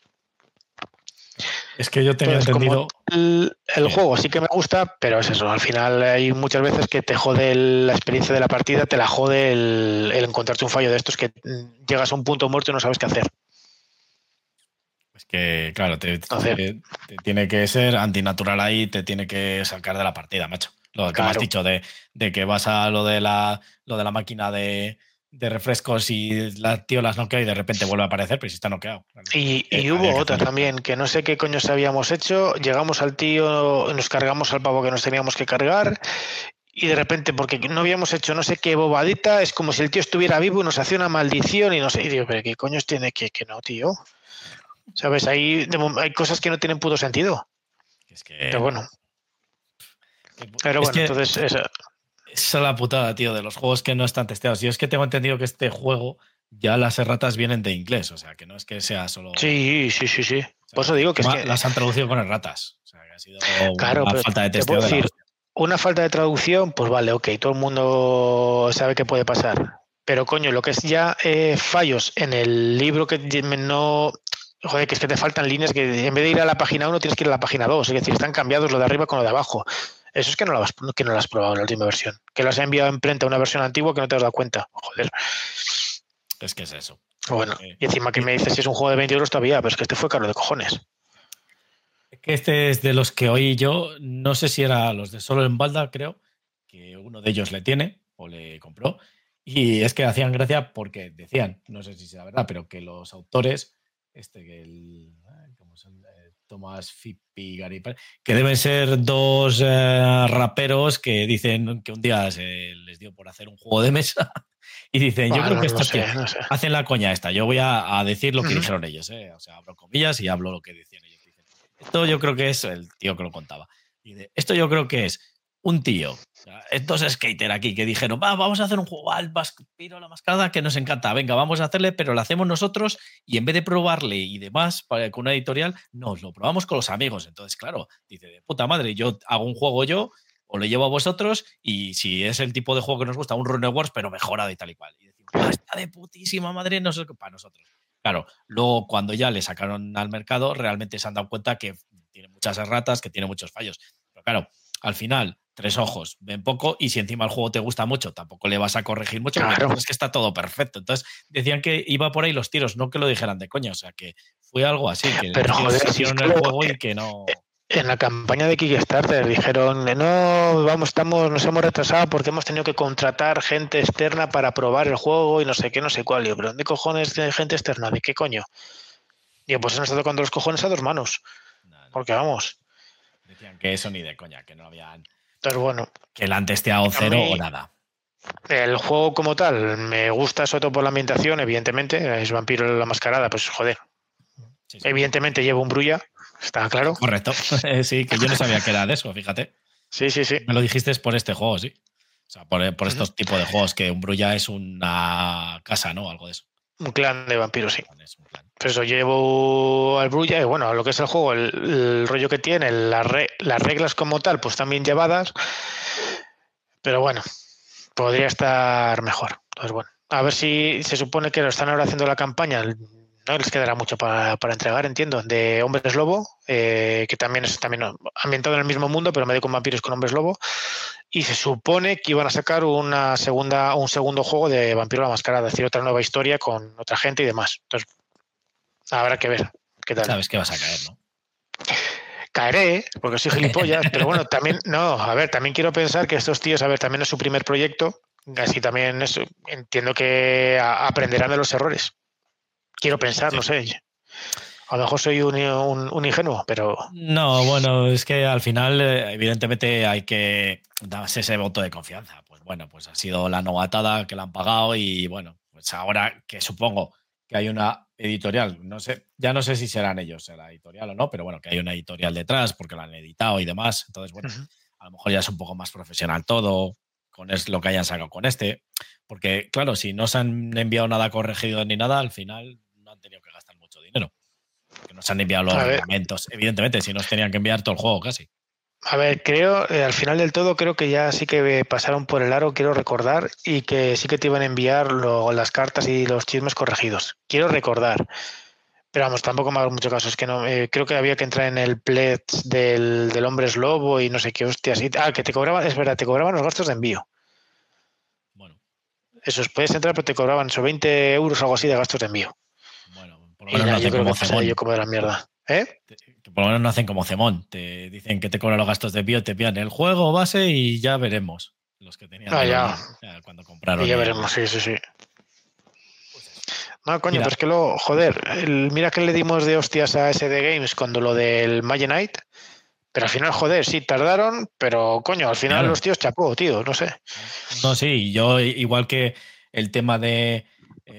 Es que yo tenía Entonces, entendido... El, el sí. juego sí que me gusta, pero es eso, al final hay muchas veces que te jode el, la experiencia de la partida, te la jode el, el encontrarte un fallo de estos que llegas a un punto muerto y no sabes qué hacer. Es que, claro, te, te, te tiene que ser antinatural ahí, te tiene que sacar de la partida, macho. Lo que claro. me has dicho de, de que vas a lo de la, lo de la máquina de, de refrescos y la tío las noquea y de repente vuelve a aparecer, pero si está noqueado. Y, y hubo otra también, que no sé qué coños habíamos hecho, llegamos al tío, nos cargamos al pavo que nos teníamos que cargar y de repente, porque no habíamos hecho no sé qué bobadita, es como si el tío estuviera vivo y nos hacía una maldición y no sé, y digo, pero ¿qué coños tiene que, que no, tío? ¿Sabes? Hay, hay cosas que no tienen puto sentido. Es que... Pero bueno. Pero es bueno, que... entonces... Esa... Esa es la putada, tío, de los juegos que no están testeados. Yo es que tengo entendido que este juego ya las erratas vienen de inglés, o sea, que no es que sea solo... Sí, sí, sí, sí. O sea, por eso digo que es que... Las han traducido con erratas. O sea, que ha sido claro, una falta de testeo. Te puedo decir, una falta de traducción, pues vale, ok, todo el mundo sabe qué puede pasar. Pero, coño, lo que es ya eh, fallos en el libro que no... Joder, que es que te faltan líneas que en vez de ir a la página uno tienes que ir a la página dos. Es decir, están cambiados lo de arriba con lo de abajo. Eso es que no lo has, que no lo has probado en la última versión. Que lo has enviado en prenta a una versión antigua que no te has dado cuenta. Joder. Es que es eso. Bueno, y encima que me dices si es un juego de veinte euros todavía, pero es que este fue caro de cojones. Es que este es de los que oí yo, no sé si era los de Solo en Balda, creo, que uno de ellos le tiene o le compró. Y es que hacían gracia porque decían, no sé si sea verdad, pero que los autores, este que el... ¿cómo son? Tomás Fippi y Gary, que deben ser dos eh, raperos que dicen que un día se les dio por hacer un juego de mesa y dicen, bueno, yo creo que estos no sé, no sé. hacen la coña esta, yo voy a, a decir lo que uh-huh. dijeron ellos, ¿eh? O sea, abro comillas y hablo lo que decían ellos. Dicen, esto yo creo que es, el tío que lo contaba, y de, esto yo creo que es un tío, estos skater aquí que dijeron, va, vamos a hacer un juego al Vampiro la Mascarada que nos encanta, venga, vamos a hacerle, pero lo hacemos nosotros y en vez de probarle y demás para, con una editorial, nos lo probamos con los amigos. Entonces, claro, dice, de puta madre, yo hago un juego yo, o lo llevo a vosotros y si es el tipo de juego que nos gusta, un Rune Wars, pero mejorado y tal y cual. Y decimos, ah, está de putísima madre, no sé qué, para nosotros. Claro, luego cuando ya le sacaron al mercado, realmente se han dado cuenta que tiene muchas erratas, que tiene muchos fallos. Pero claro, al final... Tres ojos, ven poco, y si encima el juego te gusta mucho, tampoco le vas a corregir mucho, claro. Porque es que está todo perfecto. Entonces, decían que iba por ahí los tiros, no que lo dijeran de coña, o sea, que fue algo así, que pero joder, se hicieron el juego y que no... En la campaña de Kickstarter dijeron, no, vamos, estamos, nos hemos retrasado porque hemos tenido que contratar gente externa para probar el juego y no sé qué, no sé cuál. Yo, pero ¿dónde cojones de gente externa? ¿De qué coño? Digo, pues se nos está tocando los cojones a dos manos. No, no. Porque vamos. Decían que eso ni de coña, que no habían... Pero bueno, que la han testeado cero o nada. El juego como tal me gusta, sobre todo por la ambientación, evidentemente. Es Vampiro la Mascarada, pues joder. Sí, sí. Evidentemente llevo un Brulla, está claro. Correcto. Sí, que yo no sabía que era de eso, fíjate. Sí, sí, sí. Me lo dijiste por este juego, sí. O sea, por, por estos uh-huh. tipos de juegos, que un Brulla es una casa, ¿no? Algo de eso. Un clan de vampiros, sí. Es un clan. Pues eso, llevo al Brulla y bueno, lo que es el juego, el, el rollo que tiene, la re, las reglas como tal, pues también llevadas, pero bueno, podría estar mejor. Entonces, bueno, A ver si se supone que lo están ahora haciendo la campaña. No les quedará mucho para, para entregar, entiendo, de Hombres Lobo, eh, que también es también ambientado en el mismo mundo, pero en vez de con vampiros con Hombres Lobo. Y se supone que iban a sacar una segunda, un segundo juego de Vampiro la Mascarada, es decir, otra nueva historia con otra gente y demás. Entonces, habrá que ver qué tal. Sabes que vas a caer, ¿no? Caeré, porque soy gilipollas, pero bueno, también, no, a ver, también quiero pensar que estos tíos, a ver, también es su primer proyecto, así también es, entiendo que a, aprenderán de los errores. Quiero pensar, sí. No sé. A lo mejor soy un, un, un ingenuo, pero... No, bueno, es que al final, evidentemente, hay que darse ese voto de confianza. Pues bueno, pues ha sido la novatada que la han pagado y bueno, pues ahora que supongo que hay una editorial, no sé, ya no sé si serán ellos la editorial o no, pero bueno, que hay una editorial detrás porque la han editado y demás. Entonces, bueno, uh-huh. a lo mejor ya es un poco más profesional todo, con es lo que hayan sacado con este. Porque, claro, si no se han enviado nada corregido ni nada, al final no han tenido que gastar mucho dinero. Que nos han enviado los reglamentos. Evidentemente, si nos tenían que enviar todo el juego casi. A ver, creo, eh, al final del todo, creo que ya sí que pasaron por el aro, quiero recordar, y que sí que te iban a enviar lo, las cartas y los chismes corregidos. Quiero recordar. Pero vamos, tampoco me hago mucho caso. Es que no, eh, creo que había que entrar en el pledge del, del Hombres Lobo y no sé qué hostias. Y, ah, que te cobraban, es verdad, te cobraban los gastos de envío. Bueno. Eso, puedes entrar, pero te cobraban esos veinte euros o algo así de gastos de envío. Bueno, por lo menos no hacen como Cemón. Yo como de la mierda. ¿Eh? Que por lo menos no hacen como Cemón. Te dicen que te cobran los gastos de envío, te envían el juego base y ya veremos. Los que tenían ah, ya. ya, cuando compraron. Y ya el... veremos, sí, sí, sí. No, coño, mira. Pero es que lo, joder, el, mira que le dimos de hostias a S D Games cuando lo del Magic Knight, pero al final, joder, sí, tardaron, pero coño, al final claro. Los tíos chapó, tío, no sé. No, sí, yo igual que el tema de,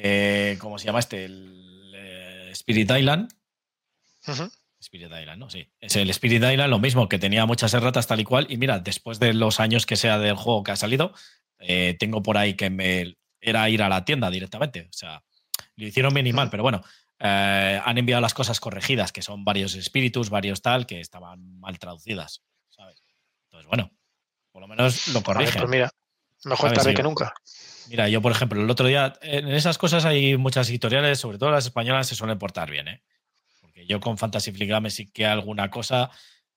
eh, ¿cómo se llama este? El eh, Spirit Island. Uh-huh. Spirit Island, ¿no? Sí. Es el Spirit Island, lo mismo, que tenía muchas erratas tal y cual, y mira, después de los años que sea del juego que ha salido, eh, tengo por ahí que me era ir a la tienda directamente, o sea, lo hicieron bien y mal, pero bueno, eh, han enviado las cosas corregidas, que son varios espíritus, varios tal, que estaban mal traducidas, ¿sabes? Entonces, bueno, por lo menos lo corrigen. Ver, pues mira, mejor tarde que nunca. Mira, yo, por ejemplo, el otro día, en esas cosas hay muchas editoriales, sobre todo las españolas, se suelen portar bien, ¿eh? Porque yo con Fantasy Flight Games sí que alguna cosa,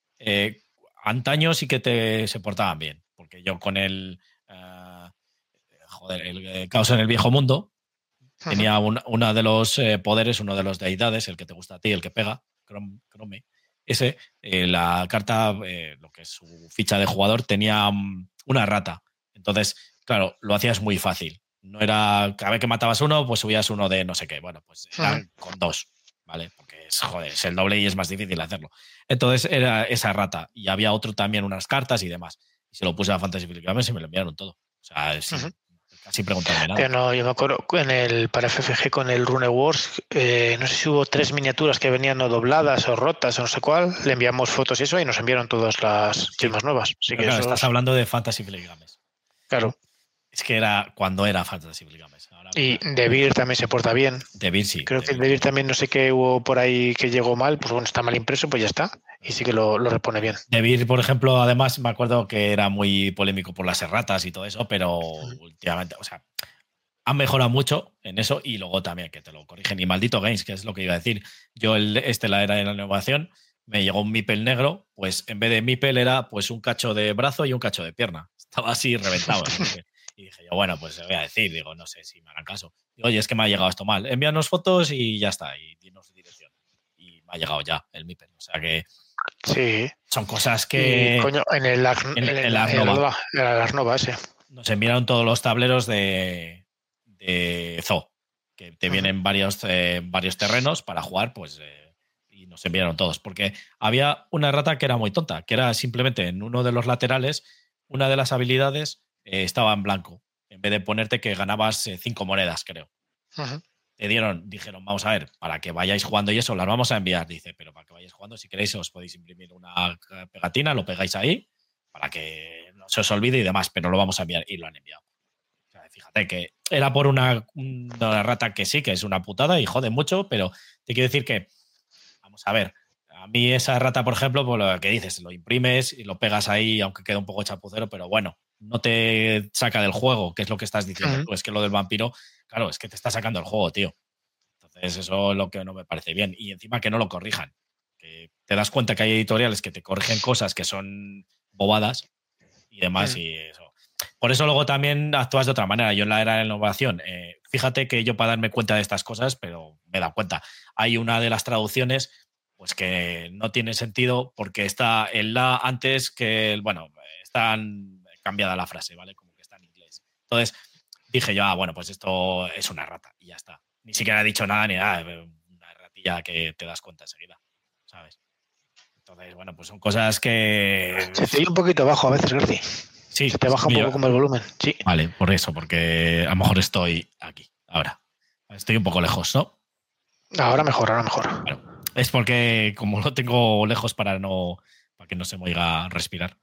eh, antaño sí que te, se portaban bien, porque yo con el, uh, joder, el, el Caos en el Viejo Mundo, tenía uno una de los eh, poderes, uno de los deidades, el que te gusta a ti, el que pega, Chrome, Chrome ese, eh, la carta, eh, lo que es su ficha de jugador, tenía um, una rata. Entonces, claro, lo hacías muy fácil. No era, cada vez que matabas uno, pues subías uno de no sé qué. Bueno, pues era con dos, ¿vale? Porque es, joder, es el doble y es más difícil hacerlo. Entonces era esa rata. Y había otro también, unas cartas y demás. Y se lo puse a Fantasy Flight Games y me lo enviaron todo. O sea, es... Uh-huh. Sin preguntarme nada. Pero no, yo me acuerdo en el, para F F G con el Rune Wars, eh, no sé si hubo tres miniaturas que venían no dobladas o rotas o no sé cuál, le enviamos fotos y eso y nos enviaron todas las chismas nuevas. Así que claro, eso... estás hablando de Fantasy Flight Games. Claro. Es que era cuando era Fantasy Flight Games. Ahora, y De Beer también se porta bien. De Beer sí. Creo de que De Beer también no sé qué hubo por ahí que llegó mal, pues bueno, está mal impreso, pues ya está. Y sí que lo, lo repone bien. De Beer, por ejemplo, además me acuerdo que era muy polémico por las erratas y todo eso, pero mm. últimamente, o sea... Han mejorado mucho en eso y luego también que te lo corrigen. Y maldito Games, que es lo que iba a decir. Yo, el, este, la era de la innovación, me llegó un Meeple negro, pues en vez de Meeple era pues un cacho de brazo y un cacho de pierna. Estaba así reventado. Y dije yo, bueno, pues voy a decir, digo, no sé si me harán caso. Digo, oye, es que me ha llegado esto mal. Envíanos fotos y ya está, y dinos su dirección. Y me ha llegado ya el Meeple. O sea que sí. Son cosas que... Y, coño, en el, en, en, en, en la Arnova. En la Arnova ese. Nos enviaron todos los tableros de... de Zoo, que te vienen uh-huh. varios, eh, varios terrenos para jugar, pues eh, y nos enviaron todos, porque había una rata que era muy tonta, que era simplemente en uno de los laterales, una de las habilidades eh, estaba en blanco, en vez de ponerte que ganabas eh, cinco monedas, creo. Uh-huh. Te dieron, dijeron, vamos a ver, para que vayáis jugando y eso, las vamos a enviar. Dice, pero para que vayáis jugando, si queréis, os podéis imprimir una pegatina, lo pegáis ahí, para que no se os olvide y demás, pero lo vamos a enviar, y lo han enviado. Fíjate que era por una, una rata que sí, que es una putada y jode mucho, pero te quiero decir que, vamos a ver, a mí esa rata, por ejemplo, por lo que dices, lo imprimes y lo pegas ahí, aunque quede un poco chapucero, pero bueno, no te saca del juego, que es lo que estás diciendo. Uh-huh. Tú, es que lo del vampiro, claro, es que te está sacando el juego, tío. Entonces eso es lo que no me parece bien. Y encima que no lo corrijan. Que te das cuenta que hay editoriales que te corrigen cosas que son bobadas y demás, mm. y eso. Por eso luego también actúas de otra manera. Yo en la era de la innovación, eh, fíjate que yo para darme cuenta de estas cosas, pero me da cuenta. Hay una de las traducciones pues que no tiene sentido porque está el la antes que el, bueno, está cambiada la frase, ¿vale? Como que está en inglés. Entonces dije yo, ah, bueno, pues esto es una rata y ya está. Ni siquiera he dicho nada ni nada, una ratilla que te das cuenta enseguida, ¿sabes? Entonces, bueno, pues son cosas que... Se te oye un poquito bajo a veces, García. Sí. Se te baja un poco yo. como el volumen. Sí. Vale, por eso, porque a lo mejor estoy aquí, ahora. Estoy un poco lejos, ¿no? Ahora mejor, ahora mejor. Bueno, es porque como lo tengo lejos para no para que no se me oiga respirar.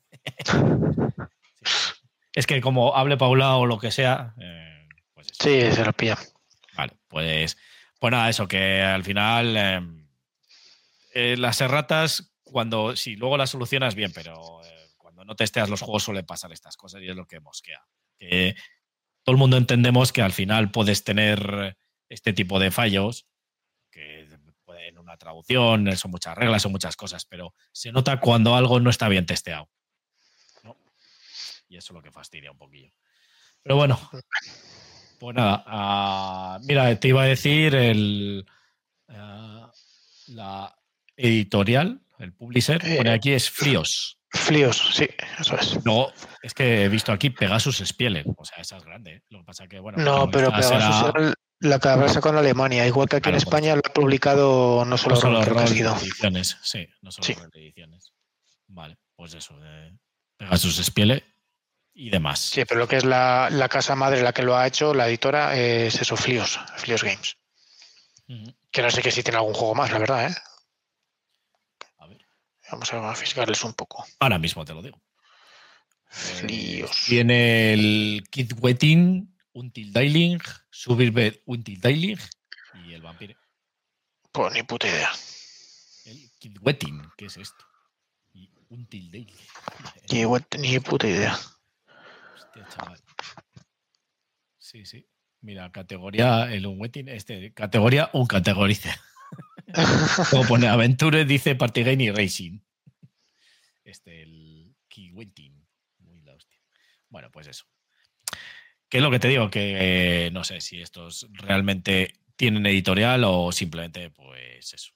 Sí. Es que como hable Paula o lo que sea, eh, pues eso. Sí, se lo pilla. Vale, pues, pues nada, eso, que al final eh, eh, las erratas, cuando si luego las solucionas bien, pero eh, cuando no testeas los juegos suele pasar estas cosas y es lo que mosquea. Que todo el mundo entendemos que al final puedes tener este tipo de fallos, que en una traducción son muchas reglas, son muchas cosas, pero se nota cuando algo no está bien testeado, ¿no? Y eso es lo que fastidia un poquillo. Pero bueno, pues nada, uh, mira, te iba a decir el uh, la editorial, el publisher, eh, pone aquí es Fríos. Fríos, sí, eso es. No, es que he visto aquí Pegasus Spielen, o sea, esa es grande, ¿eh? Lo que pasa que, bueno... No, pero Pegasus será... era la que habrá sacado en Alemania, igual que aquí claro, en España pues, lo ha publicado no solo, no solo Roll, ediciones, sí, no solo sí. ediciones. Vale, pues eso, de Pegasus Spiele y demás. Sí, pero lo que es la, la casa madre, la que lo ha hecho, la editora, es eso, Flios, Flios Games. Uh-huh. Que no sé que si tiene algún juego más, la verdad, ¿eh? A ver. Vamos a fiscarles un poco. Ahora mismo te lo digo. Flios. Eh, tiene el Kid Wetting, Until Dailing, Suburbed Until Dailing y el Vampire. Pues ni puta idea. El Kid Wetting, ¿qué es esto? Y Until Dailing. Ni, ni puta idea. Hostia, chaval. Sí, sí. Mira, categoría, el Unwetting, este, categoría un categorice. Como pone Aventure, dice Party Game y Racing. Este, el Kid Wetting. Muy la hostia. Bueno, pues eso. ¿Qué es lo que te digo? Que eh, no sé si estos realmente tienen editorial o simplemente, pues eso.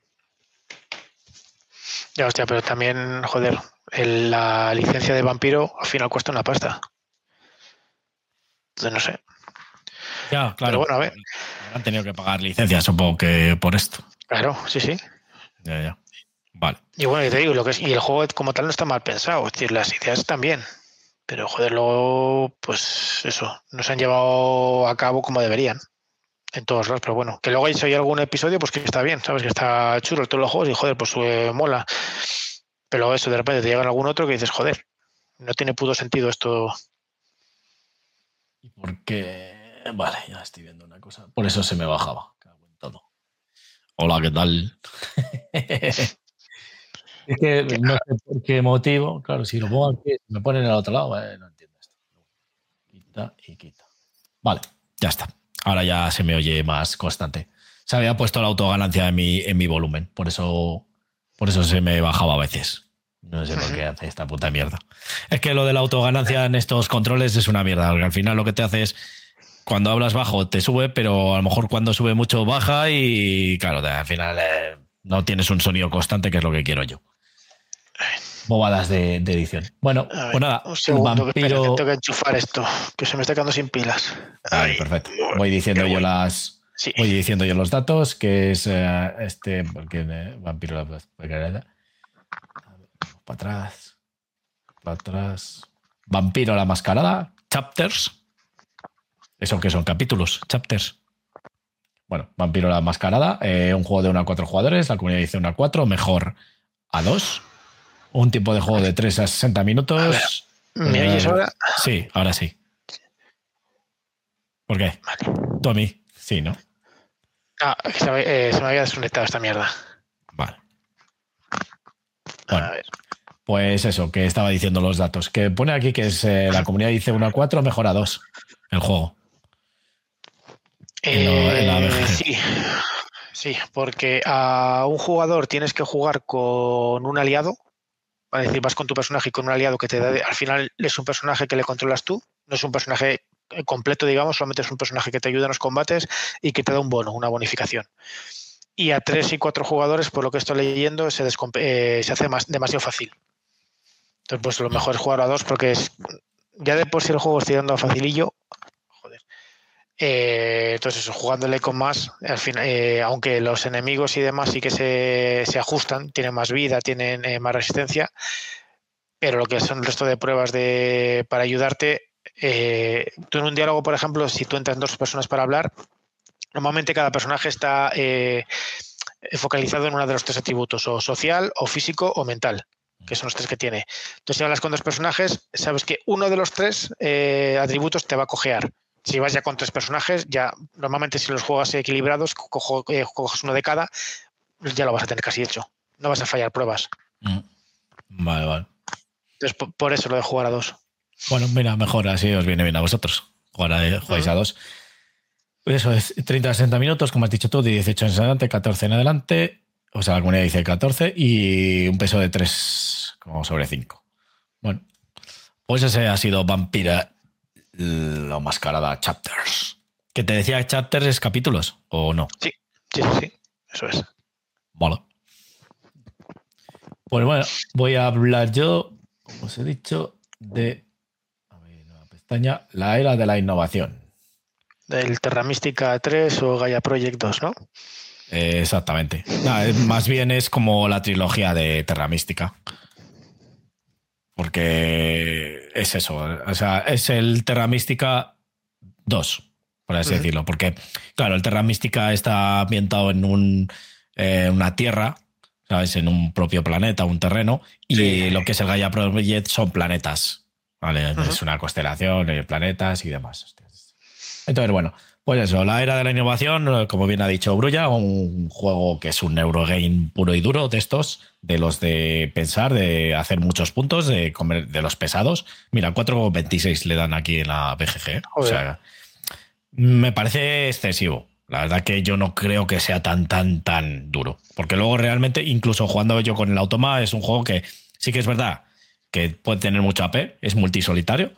Ya, hostia, pero también, joder, el, la licencia de Vampiro al final cuesta una pasta. Entonces no sé. Ya, claro. Pero bueno, a ver. Han tenido que pagar licencia, supongo que por esto. Claro, sí, sí. Ya, ya. Vale. Y bueno, y te digo, lo que es, y el juego como tal no está mal pensado, es decir, las ideas están bien. Pero, joder, luego, pues eso, no se han llevado a cabo como deberían. En todos lados, pero bueno. Que luego hay, si hay algún episodio, pues que está bien, ¿sabes? Que está chulo todos los juegos y, joder, pues eh, mola. Pero eso, de repente te llega algún otro que dices, joder, no tiene puto sentido esto. ¿Y por qué? Vale, ya estoy viendo una cosa. Por eso se me bajaba. Cago en todo. Hola, ¿qué tal? Es que no sé por qué motivo. Claro, si lo pongo aquí, me ponen al otro lado. Eh, no entiendo esto. Quita y quita. Vale, ya está. Ahora ya se me oye más constante. Se había puesto la autoganancia en mi, en mi volumen. Por eso, por eso se me bajaba a veces. No sé por qué hace esta puta mierda. Es que lo de la autoganancia en estos controles es una mierda. Porque al final lo que te hace es, cuando hablas bajo te sube, pero a lo mejor cuando sube mucho baja y claro, al final eh, no tienes un sonido constante, que es lo que quiero yo. Bobadas de, de edición. Bueno, ver, pues nada. Un segundo, vampiro... que, espera, que tengo que enchufar esto, que se me está quedando sin pilas. Ay, Ay perfecto. Voy diciendo yo las... Sí. Voy diciendo yo los datos, que es uh, este... Porque eh, vampiro... Para atrás. Para atrás. Vampiro la mascarada. Chapters. ¿Eso qué son? Capítulos. Chapters. Bueno, Vampiro la mascarada. Eh, un juego de uno a cuatro jugadores. La comunidad dice uno a cuatro. Mejor a dos. Un tipo de juego de tres a sesenta minutos. ¿Me oyes eh, ahora? Sí, ahora sí. ¿Por qué? Vale. Tú a mí. Sí, ¿no? Ah, se me, eh, se me había desconectado esta mierda. Vale. Bueno, a ver. Pues eso, que estaba diciendo los datos. Que pone aquí que es eh, la comunidad dice uno a cuatro, mejor a dos el juego. en, lo, en la B G G. Sí, sí, porque a un jugador tienes que jugar con un aliado, es decir, vas con tu personaje y con un aliado que te da, al final es un personaje que le controlas tú, no es un personaje completo, digamos, solamente es un personaje que te ayuda en los combates y que te da un bono, una bonificación. Y a tres y cuatro jugadores, por lo que estoy leyendo, se, eh, se hace más, demasiado fácil. Entonces, pues lo mejor es jugar a dos porque es, ya de por sí el juego estoy dando a facilillo. Joder. Eh, entonces, eso, jugándole con más, al final, eh, aunque los enemigos y demás sí que se, se ajustan, tienen más vida, tienen eh, más resistencia, pero lo que son el resto de pruebas de, para ayudarte, eh, tú en un diálogo, por ejemplo, si tú entras dos personas para hablar, normalmente cada personaje está eh, focalizado en uno de los tres atributos, o social, o físico, o mental, que son los tres que tiene. Entonces, si hablas con dos personajes, sabes que uno de los tres eh, atributos te va a cojear. Si vas ya con tres personajes, ya normalmente si los juegas equilibrados, cojo, eh, coges uno de cada, ya lo vas a tener casi hecho. No vas a fallar pruebas. Mm. Vale, vale. Entonces, por, por eso lo de jugar a dos. Bueno, mira, mejor así os viene bien a vosotros. Jugar a, jugáis uh-huh. a dos. Eso es treinta a sesenta minutos, como has dicho tú, de dieciocho en adelante, catorce en adelante. O sea, la comunidad dice catorce y un peso de tres como sobre cinco. Bueno, pues ese ha sido Vampira la Mascarada Chapters. ¿Que te decía Chapters es capítulos o no? Sí, sí, sí, sí. Eso es. Vale. Pues bueno, voy a hablar yo, como os he dicho, de a ver, una pestaña, la era de la innovación. Del Terra Mística tres o Gaia Project dos, ¿no? Eh, exactamente. No, más bien es como la trilogía de Terra Mística. Porque es eso. O sea, es el Terra Mística dos, por así uh-huh. decirlo. Porque, claro, el Terra Mística está ambientado en un, eh, una tierra, ¿sabes? En un propio planeta, un terreno. Y sí. Lo que es el Gaia Project son planetas. ¿Vale? Uh-huh. Es una constelación, planetas y demás. Entonces, bueno, pues eso, la era de la innovación, como bien ha dicho Brulla, un juego que es un Eurogame puro y duro de estos, de los de pensar, de hacer muchos puntos, de comer, de los pesados. Mira, cuatro coma veintiséis le dan aquí en la B G G. O sea, me parece excesivo. La verdad que yo no creo que sea tan, tan, tan duro. Porque luego realmente, incluso jugando yo con el Automa, es un juego que sí que es verdad que puede tener mucho A P, es multisolitario.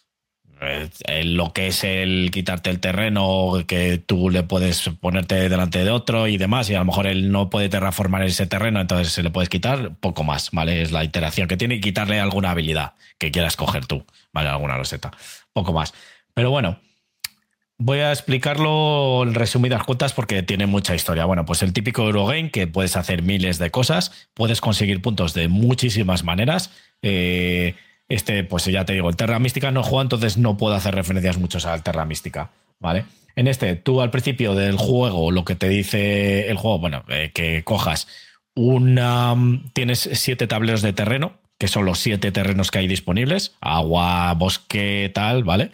Lo que es el quitarte el terreno, que tú le puedes ponerte delante de otro y demás, y a lo mejor él no puede terraformar ese terreno, entonces se le puedes quitar poco más, ¿vale? Es la iteración que tiene y quitarle alguna habilidad que quieras coger tú, ¿vale? Alguna roseta, poco más. Pero bueno, voy a explicarlo en resumidas cuentas porque tiene mucha historia. Bueno, pues el típico Eurogame que puedes hacer miles de cosas, puedes conseguir puntos de muchísimas maneras. Eh... Este, pues ya te digo, el Terra Mística no juega, entonces no puedo hacer referencias muchos al Terra Mística, ¿vale? En este, tú al principio del juego, lo que te dice el juego, bueno, eh, que cojas una... Tienes siete tableros de terreno, que son los siete terrenos que hay disponibles, agua, bosque, tal, ¿vale?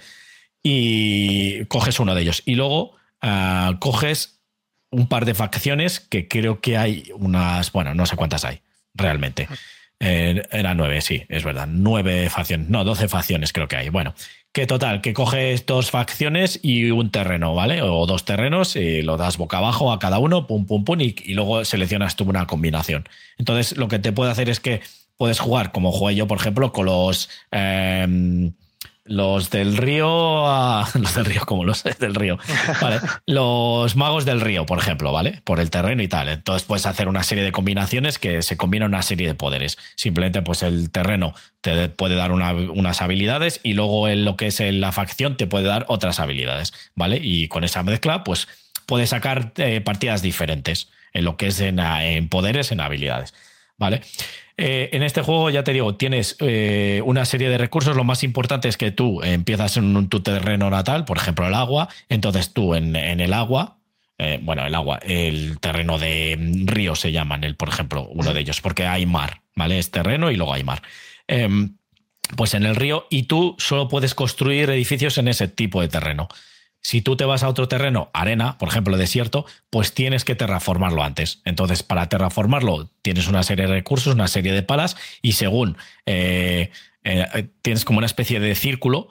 Y coges uno de ellos. Y luego uh, coges un par de facciones, que creo que hay unas... Bueno, no sé cuántas hay, realmente. Eh, era nueve, sí, es verdad. Nueve facciones, no, doce facciones creo que hay. Bueno, que total, que coges dos facciones y un terreno, ¿vale? O dos terrenos y lo das boca abajo a cada uno, pum, pum, pum, y, y luego seleccionas tú una combinación. Entonces, lo que te puede hacer es que puedes jugar, como jugué yo, por ejemplo, con los... Eh, Los del río, a, los del río, como los del río, ¿vale? Los magos del río, por ejemplo, ¿vale? Por el terreno y tal. Entonces puedes hacer una serie de combinaciones que se combinan una serie de poderes. Simplemente, pues el terreno te puede dar una, unas habilidades y luego en lo que es la facción te puede dar otras habilidades, ¿vale? Y con esa mezcla, pues puedes sacar eh, partidas diferentes en lo que es en, en poderes, en habilidades, ¿vale? Eh, en este juego, ya te digo, tienes eh, una serie de recursos. Lo más importante es que tú empiezas en un, tu terreno natal, por ejemplo, el agua. Entonces tú en, en el agua, eh, bueno, el agua, el terreno de río se llaman, el, por ejemplo, uno de ellos, porque hay mar, ¿vale? Es terreno y luego hay mar. Eh, pues en el río, y tú solo puedes construir edificios en ese tipo de terreno. Si tú te vas a otro terreno, arena, por ejemplo, desierto, pues tienes que terraformarlo antes. Entonces, para terraformarlo tienes una serie de recursos, una serie de palas y según eh, eh, tienes como una especie de círculo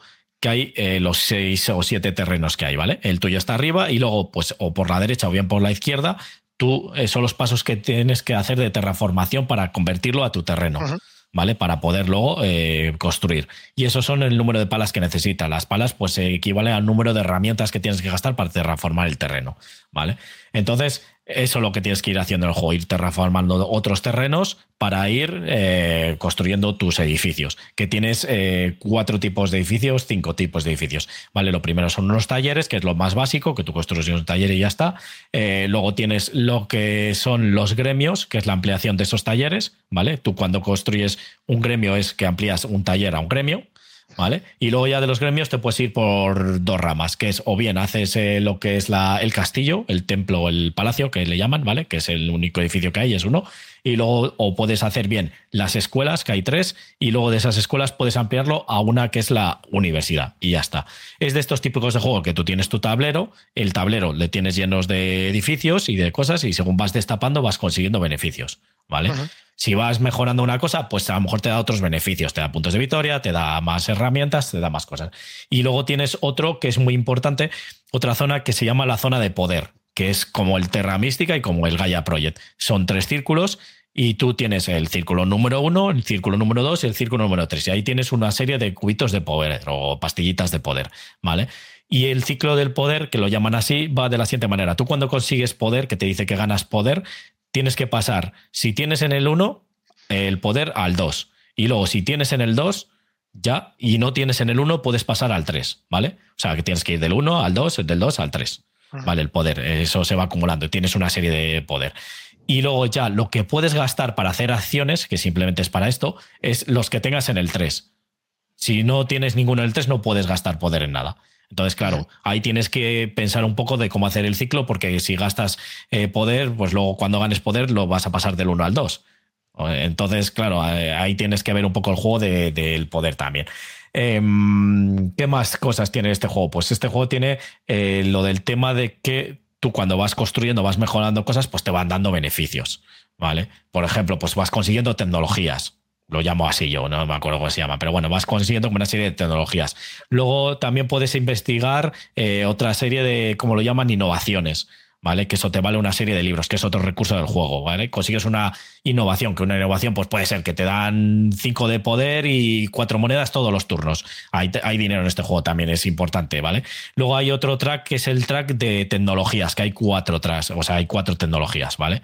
que hay eh, los seis o siete terrenos que hay, ¿vale? El tuyo está arriba y luego, pues, o por la derecha o bien por la izquierda, tú eh, son los pasos que tienes que hacer de terraformación para convertirlo a tu terreno. Uh-huh. ¿Vale? Para poder luego eh, construir. Y esos son el número de palas que necesitas. Las palas pues equivalen al número de herramientas que tienes que gastar para terraformar el terreno, ¿vale? Entonces, eso es lo que tienes que ir haciendo en el juego, ir terraformando otros terrenos para ir eh, construyendo tus edificios. Que tienes eh, cuatro tipos de edificios, cinco tipos de edificios, ¿vale? Lo primero son unos talleres, que es lo más básico, que tú construyes un taller y ya está. Eh, luego tienes lo que son los gremios, que es la ampliación de esos talleres, ¿vale? Tú cuando construyes un gremio es que amplías un taller a un gremio, ¿vale? Y luego ya de los gremios te puedes ir por dos ramas, que es o bien haces eh, lo que es la, el castillo, el templo o el palacio, que le llaman, ¿vale? Que es el único edificio que hay, es uno. Y luego o puedes hacer bien las escuelas, que hay tres, y luego de esas escuelas puedes ampliarlo a una que es la universidad y ya está. Es de estos típicos de juego que tú tienes tu tablero, el tablero le tienes llenos de edificios y de cosas y según vas destapando vas consiguiendo beneficios, ¿vale? Uh-huh. Si vas mejorando una cosa, pues a lo mejor te da otros beneficios, te da puntos de victoria, te da más herramientas, te da más cosas. Y luego tienes otro que es muy importante, otra zona que se llama la zona de poder, que es como el Terra Mística y como el Gaia Project. Son tres círculos y tú tienes el círculo número uno, el círculo número dos y el círculo número tres. Y ahí tienes una serie de cubitos de poder o pastillitas de poder, ¿vale? Y el ciclo del poder, que lo llaman así, va de la siguiente manera. Tú cuando consigues poder, que te dice que ganas poder, tienes que pasar, si tienes en el uno, el poder al dos. Y luego, si tienes en el dos, ya, y no tienes en el uno, puedes pasar al tres, ¿vale? O sea, que tienes que ir del uno al dos, del dos al tres, ¿vale? El poder, eso se va acumulando. Tienes una serie de poder. Y luego ya, lo que puedes gastar para hacer acciones, que simplemente es para esto, es los que tengas en el tres. Si no tienes ninguno en el tres, no puedes gastar poder en nada. Entonces, claro, ahí tienes que pensar un poco de cómo hacer el ciclo, porque si gastas eh, poder, pues luego cuando ganes poder lo vas a pasar del uno al dos. Entonces, claro, ahí tienes que ver un poco el juego de, del poder también. Eh, ¿Qué más cosas tiene este juego? Pues este juego tiene eh, lo del tema de que tú cuando vas construyendo, vas mejorando cosas, pues te van dando beneficios, ¿vale? Por ejemplo, pues vas consiguiendo tecnologías. Lo llamo así yo, no me acuerdo cómo se llama, pero bueno, vas consiguiendo como una serie de tecnologías. Luego también puedes investigar eh, otra serie de, como lo llaman, innovaciones, ¿vale? Que eso te vale una serie de libros, que es otro recurso del juego, ¿vale? Consigues una innovación, que una innovación pues puede ser que te dan cinco de poder y cuatro monedas todos los turnos. Hay, hay dinero en este juego también, es importante, ¿vale? Luego hay otro track que es el track de tecnologías, que hay cuatro tracks, o sea, hay cuatro tecnologías, ¿vale?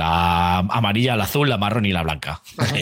La amarilla, la azul, la marrón y la blanca.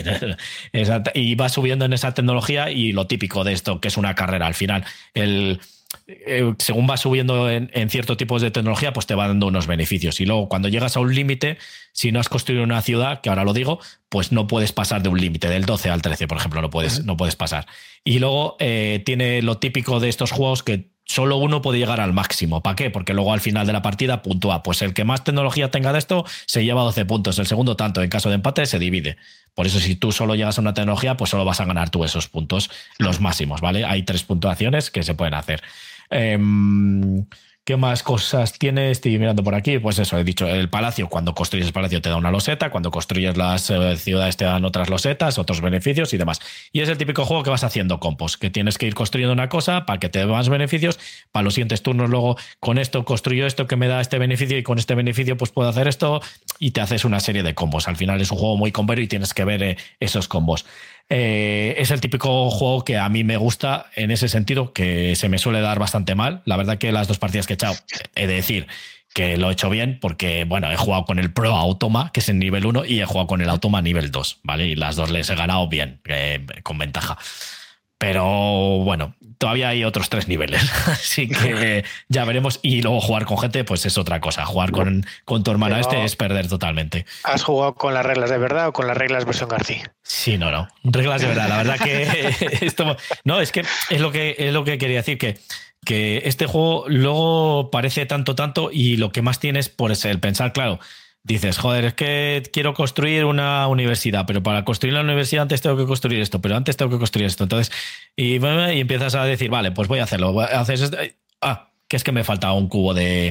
Y vas subiendo en esa tecnología y lo típico de esto, que es una carrera al final, el... Eh, según vas subiendo en, en ciertos tipos de tecnología, pues te va dando unos beneficios. Y luego, cuando llegas a un límite, si no has construido una ciudad, que ahora lo digo, pues no puedes pasar de un límite, del doce al trece, por ejemplo, no puedes, uh-huh. no puedes pasar. Y luego eh, tiene lo típico de estos juegos que solo uno puede llegar al máximo. ¿Para qué? Porque luego al final de la partida puntúa. Pues el que más tecnología tenga de esto se lleva doce puntos. El segundo tanto. En caso de empate se divide. Por eso si tú solo llegas a una tecnología, pues solo vas a ganar tú esos puntos, los máximos, ¿vale? Hay tres puntuaciones que se pueden hacer. Eh, ¿Qué más cosas tiene? Estoy mirando por aquí. Pues eso, he dicho, el palacio, cuando construyes el palacio te da una loseta, cuando construyes las eh, ciudades te dan otras losetas, otros beneficios y demás. Y es el típico juego que vas haciendo compos, que tienes que ir construyendo una cosa para que te dé más beneficios, para los siguientes turnos luego con esto construyo esto que me da este beneficio y con este beneficio pues puedo hacer esto y te haces una serie de combos. Al final es un juego muy combero y tienes que ver eh, esos combos. Eh, es el típico juego que a mí me gusta en ese sentido, que se me suele dar bastante mal. La verdad que las dos partidas que he echado, he de decir que lo he hecho bien porque, bueno, he jugado con el Pro Automa, que es en nivel uno, y he jugado con el Automa nivel dos, ¿vale? Y las dos les he ganado bien, eh, con ventaja. Pero bueno, todavía hay otros tres niveles, así que ya veremos. Y luego jugar con gente, pues es otra cosa. Jugar con, con tu hermano Pero este es perder totalmente. ¿Has jugado con las reglas de verdad o con las reglas versión García? Sí, no, no. Reglas de verdad. La verdad que esto, no, es que es lo que es lo que quería decir, que que este juego luego parece tanto, tanto, y lo que más tienes por es el pensar, claro. Dices, joder, es que quiero construir una universidad, pero para construir la universidad antes tengo que construir esto, pero antes tengo que construir esto. Entonces, y, y empiezas a decir, vale, pues voy a hacerlo. Haces esto. Ah, que es que me falta un cubo de,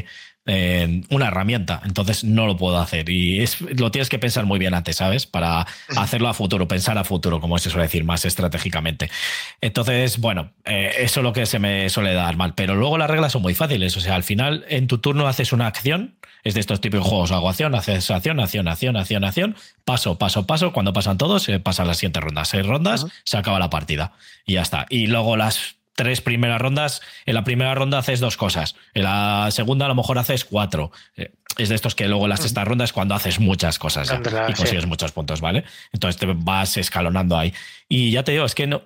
eh, una herramienta, entonces no lo puedo hacer y es, lo tienes que pensar muy bien antes, ¿sabes? Para hacerlo a futuro, pensar a futuro, como se suele decir, más estratégicamente. Entonces, bueno, eh, eso es lo que se me suele dar mal, pero luego las reglas son muy fáciles, o sea, al final en tu turno haces una acción, es de estos típicos juegos, hago acción, haces acción, acción, acción, acción, acción, paso, paso, paso, cuando pasan todos, se pasan las siguientes rondas, seis rondas, uh-huh. se acaba la partida y ya está. Y luego las tres primeras rondas, en la primera ronda haces dos cosas, en la segunda a lo mejor haces cuatro. Es de estos que luego la sexta ronda es cuando haces muchas cosas ya, Andrá, y consigues sí. muchos puntos, ¿vale? Entonces te vas escalonando ahí. Y ya te digo, es que no,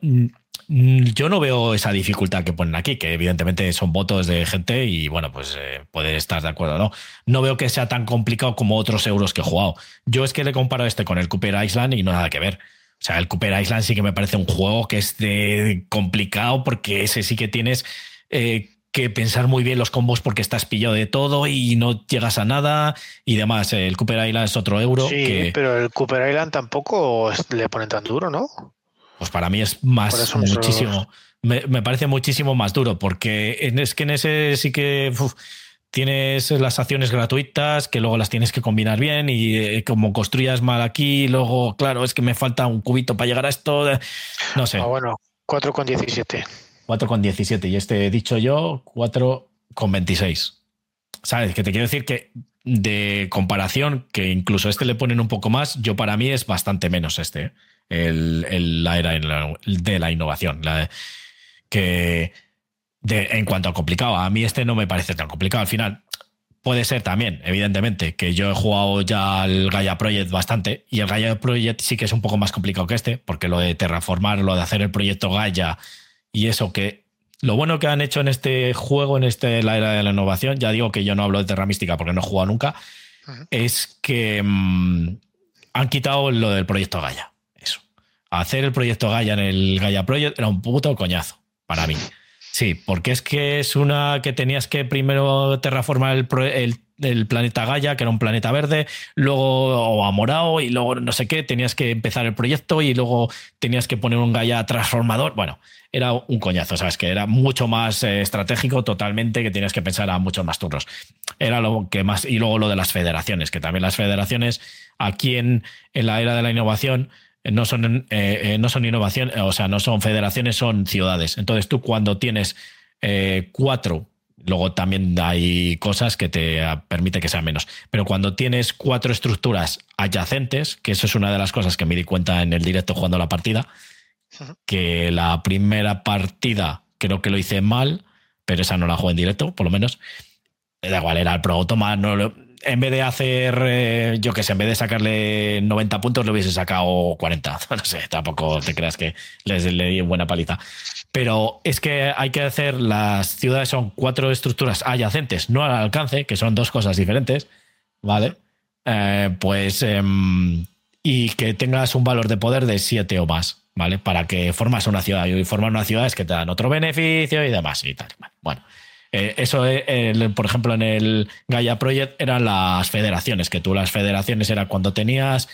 yo no veo esa dificultad que ponen aquí, que evidentemente son votos de gente y bueno, pues eh, puede estar de acuerdo o no. No veo que sea tan complicado como otros euros que he jugado. Yo es que le comparo este con el Cooper Island y no nada que ver. O sea, el Cooper Island sí que me parece un juego que es de complicado porque ese sí que tienes eh, que pensar muy bien los combos porque estás pillado de todo y no llegas a nada y demás. El Cooper Island es otro euro. Sí, que, pero el Cooper Island tampoco le ponen tan duro, ¿no? Pues para mí es más, muchísimo, me, me parece muchísimo más duro porque es que en ese sí que... Uf, tienes las acciones gratuitas que luego las tienes que combinar bien y eh, como construyas mal aquí, luego, claro, es que me falta un cubito para llegar a esto, no sé. Ah, bueno, cuatro con diecisiete. cuatro con diecisiete y este he dicho yo cuatro con veintiséis. ¿Sabes? Que te quiero decir que de comparación, que incluso este le ponen un poco más, yo para mí es bastante menos este, el, el, la era de la innovación. La, que... De, en cuanto a complicado, a mí este no me parece tan complicado. Al final, puede ser también, evidentemente, que yo he jugado ya al Gaia Project bastante y el Gaia Project sí que es un poco más complicado que este, porque lo de terraformar, lo de hacer el proyecto Gaia y eso que... Lo bueno que han hecho en este juego, en este la era de la innovación, ya digo que yo no hablo de Terra Mística porque no he jugado nunca, uh-huh. es que mmm, han quitado lo del proyecto Gaia. Eso. Hacer el proyecto Gaia en el Gaia Project era un puto coñazo para mí. Sí, porque es que es una que tenías que primero terraformar el, el, el planeta Gaia, que era un planeta verde, luego o amorado y luego no sé qué, tenías que empezar el proyecto y luego tenías que poner un Gaia transformador. Bueno, era un coñazo, ¿sabes? Que era mucho más eh, estratégico totalmente, que tenías que pensar a muchos más turnos. Era lo que más... Y luego lo de las federaciones, que también las federaciones aquí en, en la era de la innovación... No son, eh, no son innovación, o sea, no son federaciones, son ciudades. Entonces tú cuando tienes eh, cuatro, luego también hay cosas que te permite que sean menos, pero cuando tienes cuatro estructuras adyacentes, que eso es una de las cosas que me di cuenta en el directo jugando la partida, que la primera partida creo que lo hice mal, pero esa no la jugué en directo, por lo menos. Da igual, era el Pro Automa, no lo... En vez de hacer, eh, yo qué sé, en vez de sacarle noventa puntos, le hubiese sacado cuarenta. No sé, tampoco te creas que les le di buena paliza. Pero es que hay que hacer, las ciudades son cuatro estructuras adyacentes, no al alcance, que son dos cosas diferentes, ¿vale? Eh, pues, eh, y que tengas un valor de poder de siete o más, ¿vale? Para que formas una ciudad. Y formar una ciudad es que te dan otro beneficio y demás y tal. Bueno. Eh, eso, eh, por ejemplo, en el Gaia Project eran las federaciones, que tú las federaciones era cuando tenías,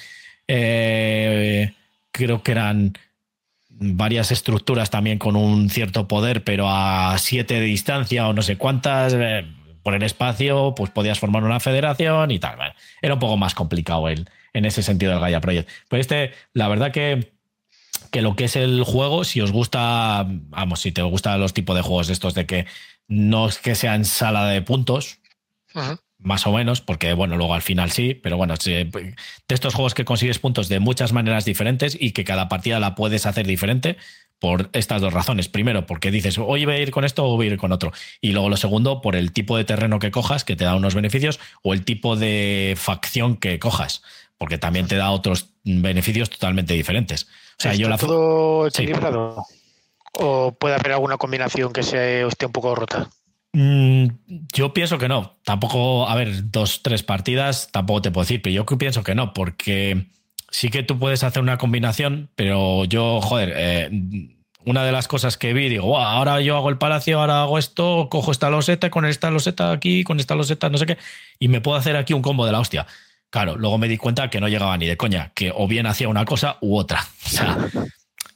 eh, creo que eran varias estructuras también con un cierto poder, pero a siete de distancia o no sé cuántas, eh, por el espacio, pues podías formar una federación y tal. Bueno, era un poco más complicado el, en ese sentido el Gaia Project. Pues este, la verdad que que lo que es el juego, si os gusta, vamos, si te gustan los tipos de juegos de estos de que no es que sean sala de puntos, uh-huh. más o menos, porque bueno, luego al final sí, pero bueno, de estos juegos que consigues puntos de muchas maneras diferentes y que cada partida la puedes hacer diferente por estas dos razones. Primero, porque dices, hoy voy a ir con esto o voy a ir con otro. Y luego lo segundo, por el tipo de terreno que cojas, que te da unos beneficios, o el tipo de facción que cojas, porque también te da otros beneficios totalmente diferentes. O sea, ¿Está yo la todo equilibrado? Sí. ¿O puede haber alguna combinación que se esté un poco rota? Mm, yo pienso que no. Tampoco, a ver, dos, tres partidas, tampoco te puedo decir, pero yo pienso que no, porque sí que tú puedes hacer una combinación, pero yo, joder, eh, una de las cosas que vi, digo, wow, ahora yo hago el palacio, ahora hago esto, cojo esta loseta, con esta loseta aquí, con esta loseta, no sé qué, y me puedo hacer aquí un combo de la hostia. Claro, luego me di cuenta que no llegaba ni de coña, que o bien hacía una cosa u otra. O sea,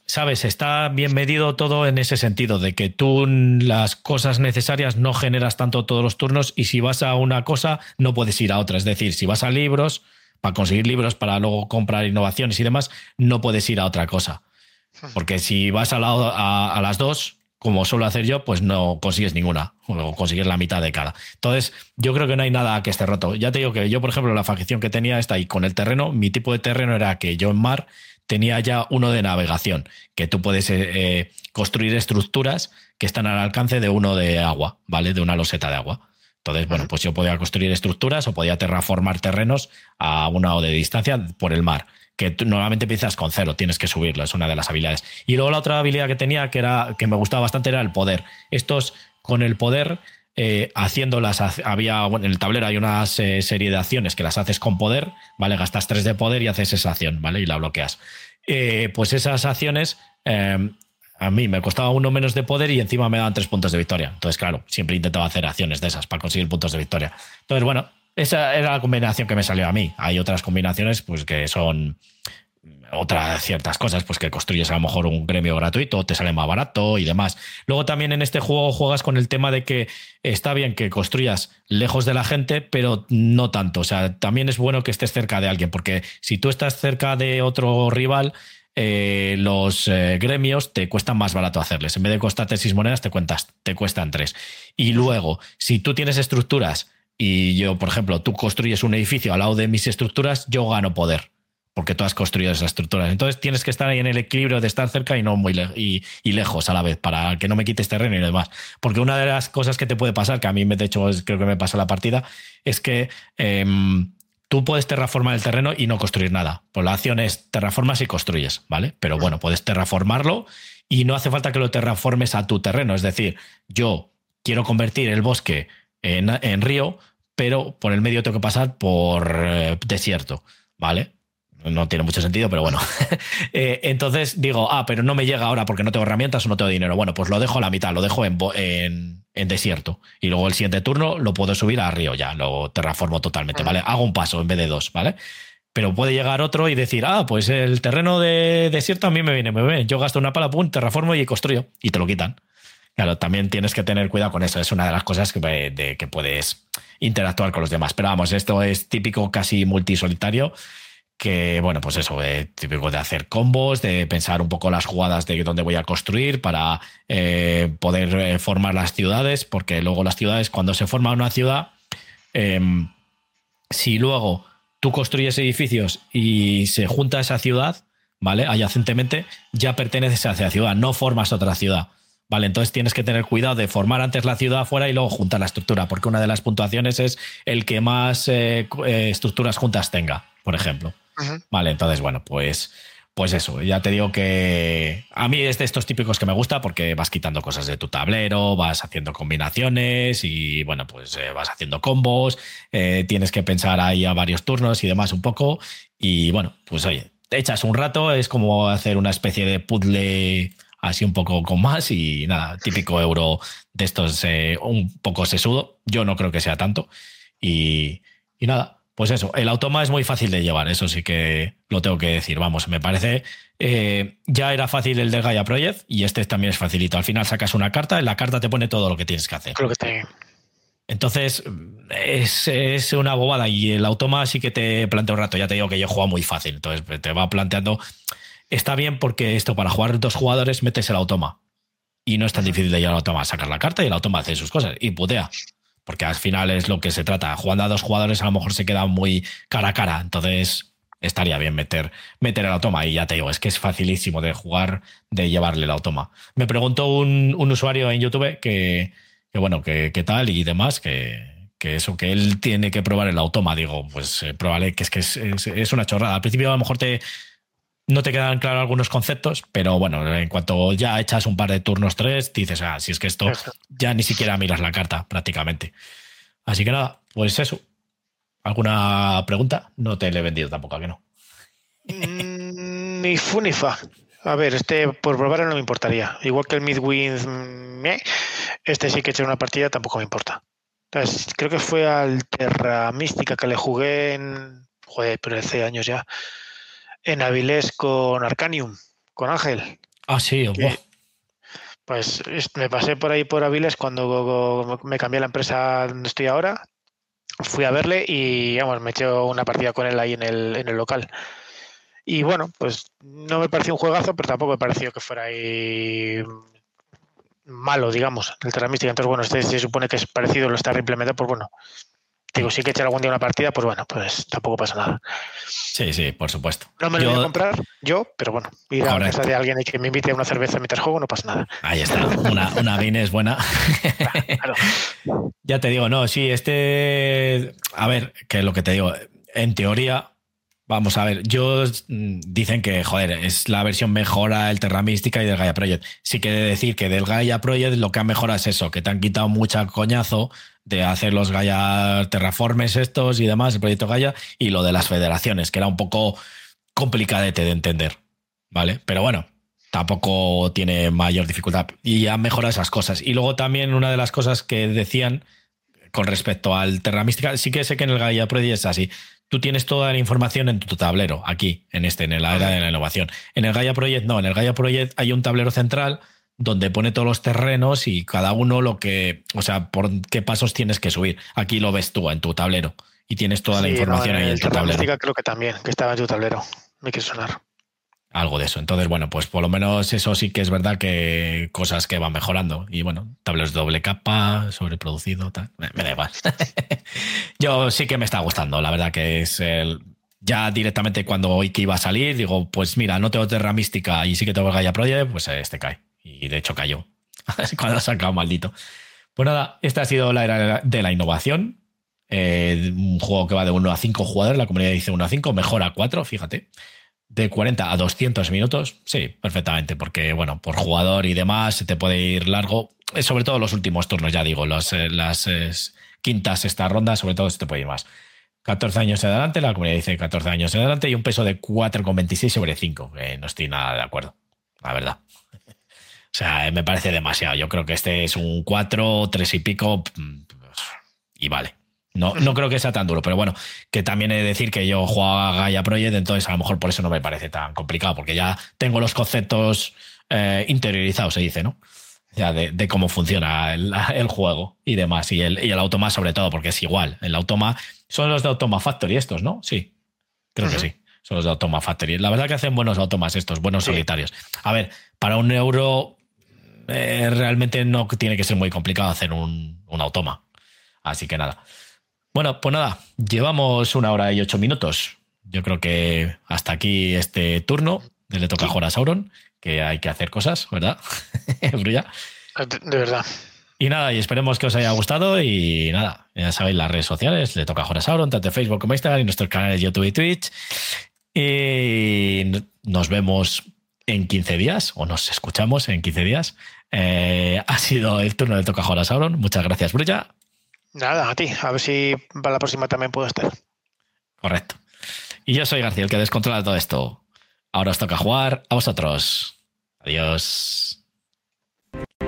¿sabes? Está bien medido todo en ese sentido, de que tú las cosas necesarias no generas tanto todos los turnos y si vas a una cosa no puedes ir a otra. Es decir, si vas a libros, para conseguir libros para luego comprar innovaciones y demás, no puedes ir a otra cosa. Porque si vas a, la, a, a las dos, como suelo hacer yo, pues no consigues ninguna, o consigues la mitad de cada. Entonces, yo creo que no hay nada que esté roto. Ya te digo que yo, por ejemplo, la facción que tenía esta y con el terreno, mi tipo de terreno era que yo en mar tenía ya uno de navegación, que tú puedes eh, construir estructuras que están al alcance de uno de agua, ¿vale? De una loseta de agua. Entonces, bueno, pues yo podía construir estructuras o podía terraformar terrenos a una o de distancia por el mar, que tú normalmente empiezas con cero, tienes que subirlo, es una de las habilidades. Y luego la otra habilidad que tenía, que, era, que me gustaba bastante, era el poder. Estos, con el poder, eh, haciéndolas, había, bueno, en el tablero hay una eh, serie de acciones que las haces con poder, ¿vale? Gastas tres de poder y haces esa acción, ¿vale? Y la bloqueas. Eh, pues esas acciones... Eh, a mí me costaba uno menos de poder y encima me daban tres puntos de victoria. Entonces, claro, siempre intentaba hacer acciones de esas para conseguir puntos de victoria. Entonces, bueno, esa era la combinación que me salió a mí. Hay otras combinaciones pues que son otras ciertas cosas, pues que construyes a lo mejor un gremio gratuito, te sale más barato y demás. Luego también en este juego juegas con el tema de que está bien que construyas lejos de la gente, pero no tanto. O sea, también es bueno que estés cerca de alguien, porque si tú estás cerca de otro rival... Eh, los eh, gremios te cuestan más barato hacerles. En vez de costarte seis monedas, te, cuentas, te cuestan tres. Y luego, si tú tienes estructuras y yo, por ejemplo, tú construyes un edificio al lado de mis estructuras, yo gano poder, porque tú has construido esas estructuras. Entonces tienes que estar ahí en el equilibrio de estar cerca y no muy le y, y lejos a la vez, para que no me quites terreno y demás. Porque una de las cosas que te puede pasar, que a mí de hecho creo que me pasa la partida, es que... Eh, tú puedes terraformar el terreno y no construir nada. Pues la acción es terraformas y construyes, ¿vale? Pero bueno, puedes terraformarlo y no hace falta que lo terraformes a tu terreno. Es decir, yo quiero convertir el bosque en, en río, pero por el medio tengo que pasar por eh, desierto, ¿vale? No tiene mucho sentido, pero bueno. eh, entonces digo, ah, pero no me llega ahora porque no tengo herramientas o no tengo dinero. Bueno, pues lo dejo a la mitad, lo dejo en, en, en desierto. Y luego el siguiente turno lo puedo subir a río ya, lo terraformo totalmente, ¿vale? Hago un paso en vez de dos, ¿vale? Pero puede llegar otro y decir, ah, pues el terreno de desierto a mí me viene muy bien. Yo gasto una pala, pum, terraformo y construyo. Y te lo quitan. Claro, también tienes que tener cuidado con eso. Es una de las cosas que, de, que puedes interactuar con los demás. Pero vamos, esto es típico casi multisolitario. Que, bueno, pues eso, eh, típico de hacer combos, de pensar un poco las jugadas de dónde voy a construir para eh, poder eh, formar las ciudades, porque luego las ciudades, cuando se forma una ciudad, eh, si luego tú construyes edificios y se junta esa ciudad, ¿vale? Adyacentemente, ya perteneces a esa ciudad, no formas otra ciudad. Vale, entonces tienes que tener cuidado de formar antes la ciudad afuera y luego juntar la estructura, porque una de las puntuaciones es el que más eh, estructuras juntas tenga, por ejemplo. Uh-huh. Vale, entonces, bueno, pues, pues eso, ya te digo que a mí es de estos típicos que me gusta porque vas quitando cosas de tu tablero, vas haciendo combinaciones y, bueno, pues eh, vas haciendo combos, eh, tienes que pensar ahí a varios turnos y demás un poco y, bueno, pues oye, te echas un rato, es como hacer una especie de puzzle así un poco con más y nada, típico euro de estos eh, un poco sesudo, yo no creo que sea tanto y, y nada. Pues eso, el automa es muy fácil de llevar, eso sí que lo tengo que decir. Vamos, me parece... Eh, ya era fácil el de Gaia Project y este también es facilito. Al final sacas una carta, en la carta te pone todo lo que tienes que hacer. Creo que te... Entonces, es, es una bobada y el automa sí que te plantea un rato. Ya te digo que yo juego muy fácil, entonces te va planteando... Está bien porque esto, para jugar dos jugadores, metes el automa. Y no es tan difícil de llevar el automa. Sacar la carta y el automa hace sus cosas y putea. Porque al final es lo que se trata. Jugando a dos jugadores a lo mejor se queda muy cara a cara. Entonces estaría bien meter, meter el automa. Y ya te digo, es que es facilísimo de jugar, de llevarle el automa. Me preguntó un, un usuario en YouTube que, que bueno, que, que tal y demás, que, que eso, que él tiene que probar el automa. Digo, pues eh, pruébale, que es que es, es, es una chorrada. Al principio a lo mejor te... No te quedan claros algunos conceptos, pero bueno, en cuanto ya echas un par de turnos tres, dices, ah, si es que esto ya ni siquiera miras la carta prácticamente. Así que nada, pues eso. ¿Alguna pregunta? No te le he vendido tampoco, ¿a que no? Mm, ni fu ni fa. A ver, este por probar no me importaría. Igual que el Midwind, este sí que eché una partida, tampoco me importa. Entonces, creo que fue al Terra Mística que le jugué en... Joder, pero hace años ya. En Avilés con Arcanium, con Ángel. Ah, sí, que, pues me pasé por ahí por Aviles cuando me cambié a la empresa donde estoy ahora. Fui a verle y vamos, me eché una partida con él ahí en el, en el local. Y bueno, pues no me pareció un juegazo, pero tampoco me pareció que fuera ahí malo, digamos, el Terra Mystica. Entonces, bueno, este se supone que es parecido, lo está reimplementado, pues bueno, digo, sí que echar algún día una partida, pues bueno, pues tampoco pasa nada. Sí, sí, por supuesto. No me lo yo... voy a comprar yo, pero bueno, ir Correcto. a casa de alguien y que me invite a una cerveza mientras juego, no pasa nada. Ahí está, una, una Guinness buena. Claro. Ya te digo, no, sí, este... A ver, que es lo que te digo, en teoría... Vamos a ver, yo dicen que, joder, es la versión mejora el Terra Mystica y del Gaia Project. Sí que he de decir que del Gaia Project lo que han mejorado es eso, que te han quitado mucha coñazo de hacer los Gaia Terraformes estos y demás, el proyecto Gaia, y lo de las federaciones, que era un poco complicadete de entender, ¿vale? Pero bueno, tampoco tiene mayor dificultad. Y han mejorado esas cosas. Y luego también una de las cosas que decían con respecto al Terra Mystica, sí que sé que en el Gaia Project es así. Tú tienes toda la información en tu tablero, aquí, en este, en el área de la innovación. En el Gaia Project no, en el Gaia Project hay un tablero central donde pone todos los terrenos y cada uno lo que, o sea, por qué pasos tienes que subir. Aquí lo ves tú en tu tablero y tienes toda sí, la información no, en ahí en tu tablero. Mística creo que también, que estaba en tu tablero, me quiere sonar. Algo de eso. Entonces, bueno, pues por lo menos eso sí que es verdad que cosas que van mejorando. Y bueno, tableros de doble capa, sobreproducido, tal. Me, me da igual. Yo sí que me está gustando, la verdad que es el... Ya directamente cuando hoy que iba a salir, digo, pues mira, no tengo Terra Mística y sí que tengo el Gaia Project, pues este cae. Y de hecho cayó. Cuando ha sacado, maldito. Pues nada, esta ha sido la era de la innovación. Eh, un juego que va de uno a cinco jugadores, la comunidad dice uno a cinco, mejor a cuatro, fíjate. De cuarenta a doscientos minutos, sí, perfectamente, porque bueno, por jugador y demás se te puede ir largo, sobre todo los últimos turnos, ya digo, los, las eh, quintas, esta ronda, sobre todo se te puede ir más. catorce años en adelante, la comunidad dice catorce años en adelante y un peso de cuatro coma veintiséis sobre cinco, que no estoy nada de acuerdo, la verdad. O sea, me parece demasiado, yo creo que este es un cuatro, tres y pico y vale. No, no creo que sea tan duro, pero bueno, que también he de decir que yo juego a Gaia Project, entonces a lo mejor por eso no me parece tan complicado, porque ya tengo los conceptos eh, interiorizados, se dice, ¿no? Ya de, de cómo funciona el, el juego y demás, y el, y el Automa sobre todo, porque es igual. El Automa, son los de Automa Factory estos, ¿no? Sí, creo uh-huh. que sí, son los de Automa Factory. La verdad que hacen buenos automas estos, buenos sí. solitarios. A ver, para un euro eh, realmente no tiene que ser muy complicado hacer un, un automa, así que nada. Bueno, pues nada, llevamos una hora y ocho minutos. Yo creo que hasta aquí este turno de Le Toca Jugar a Sauron, que hay que hacer cosas, ¿verdad? Brulla. De, de verdad. Y nada, y esperemos que os haya gustado y nada, ya sabéis las redes sociales, Le Toca Jugar a Sauron, tanto en Facebook como Instagram y nuestros canales de YouTube y Twitch. Y nos vemos en quince días, o nos escuchamos en quince días. Eh, ha sido el turno de Le Toca Jugar a Sauron. Muchas gracias, Brulla. Nada, a ti. A ver si para la próxima también puedo estar. Correcto. Y yo soy García, el que descontrola todo esto. Ahora os toca jugar a vosotros. Adiós.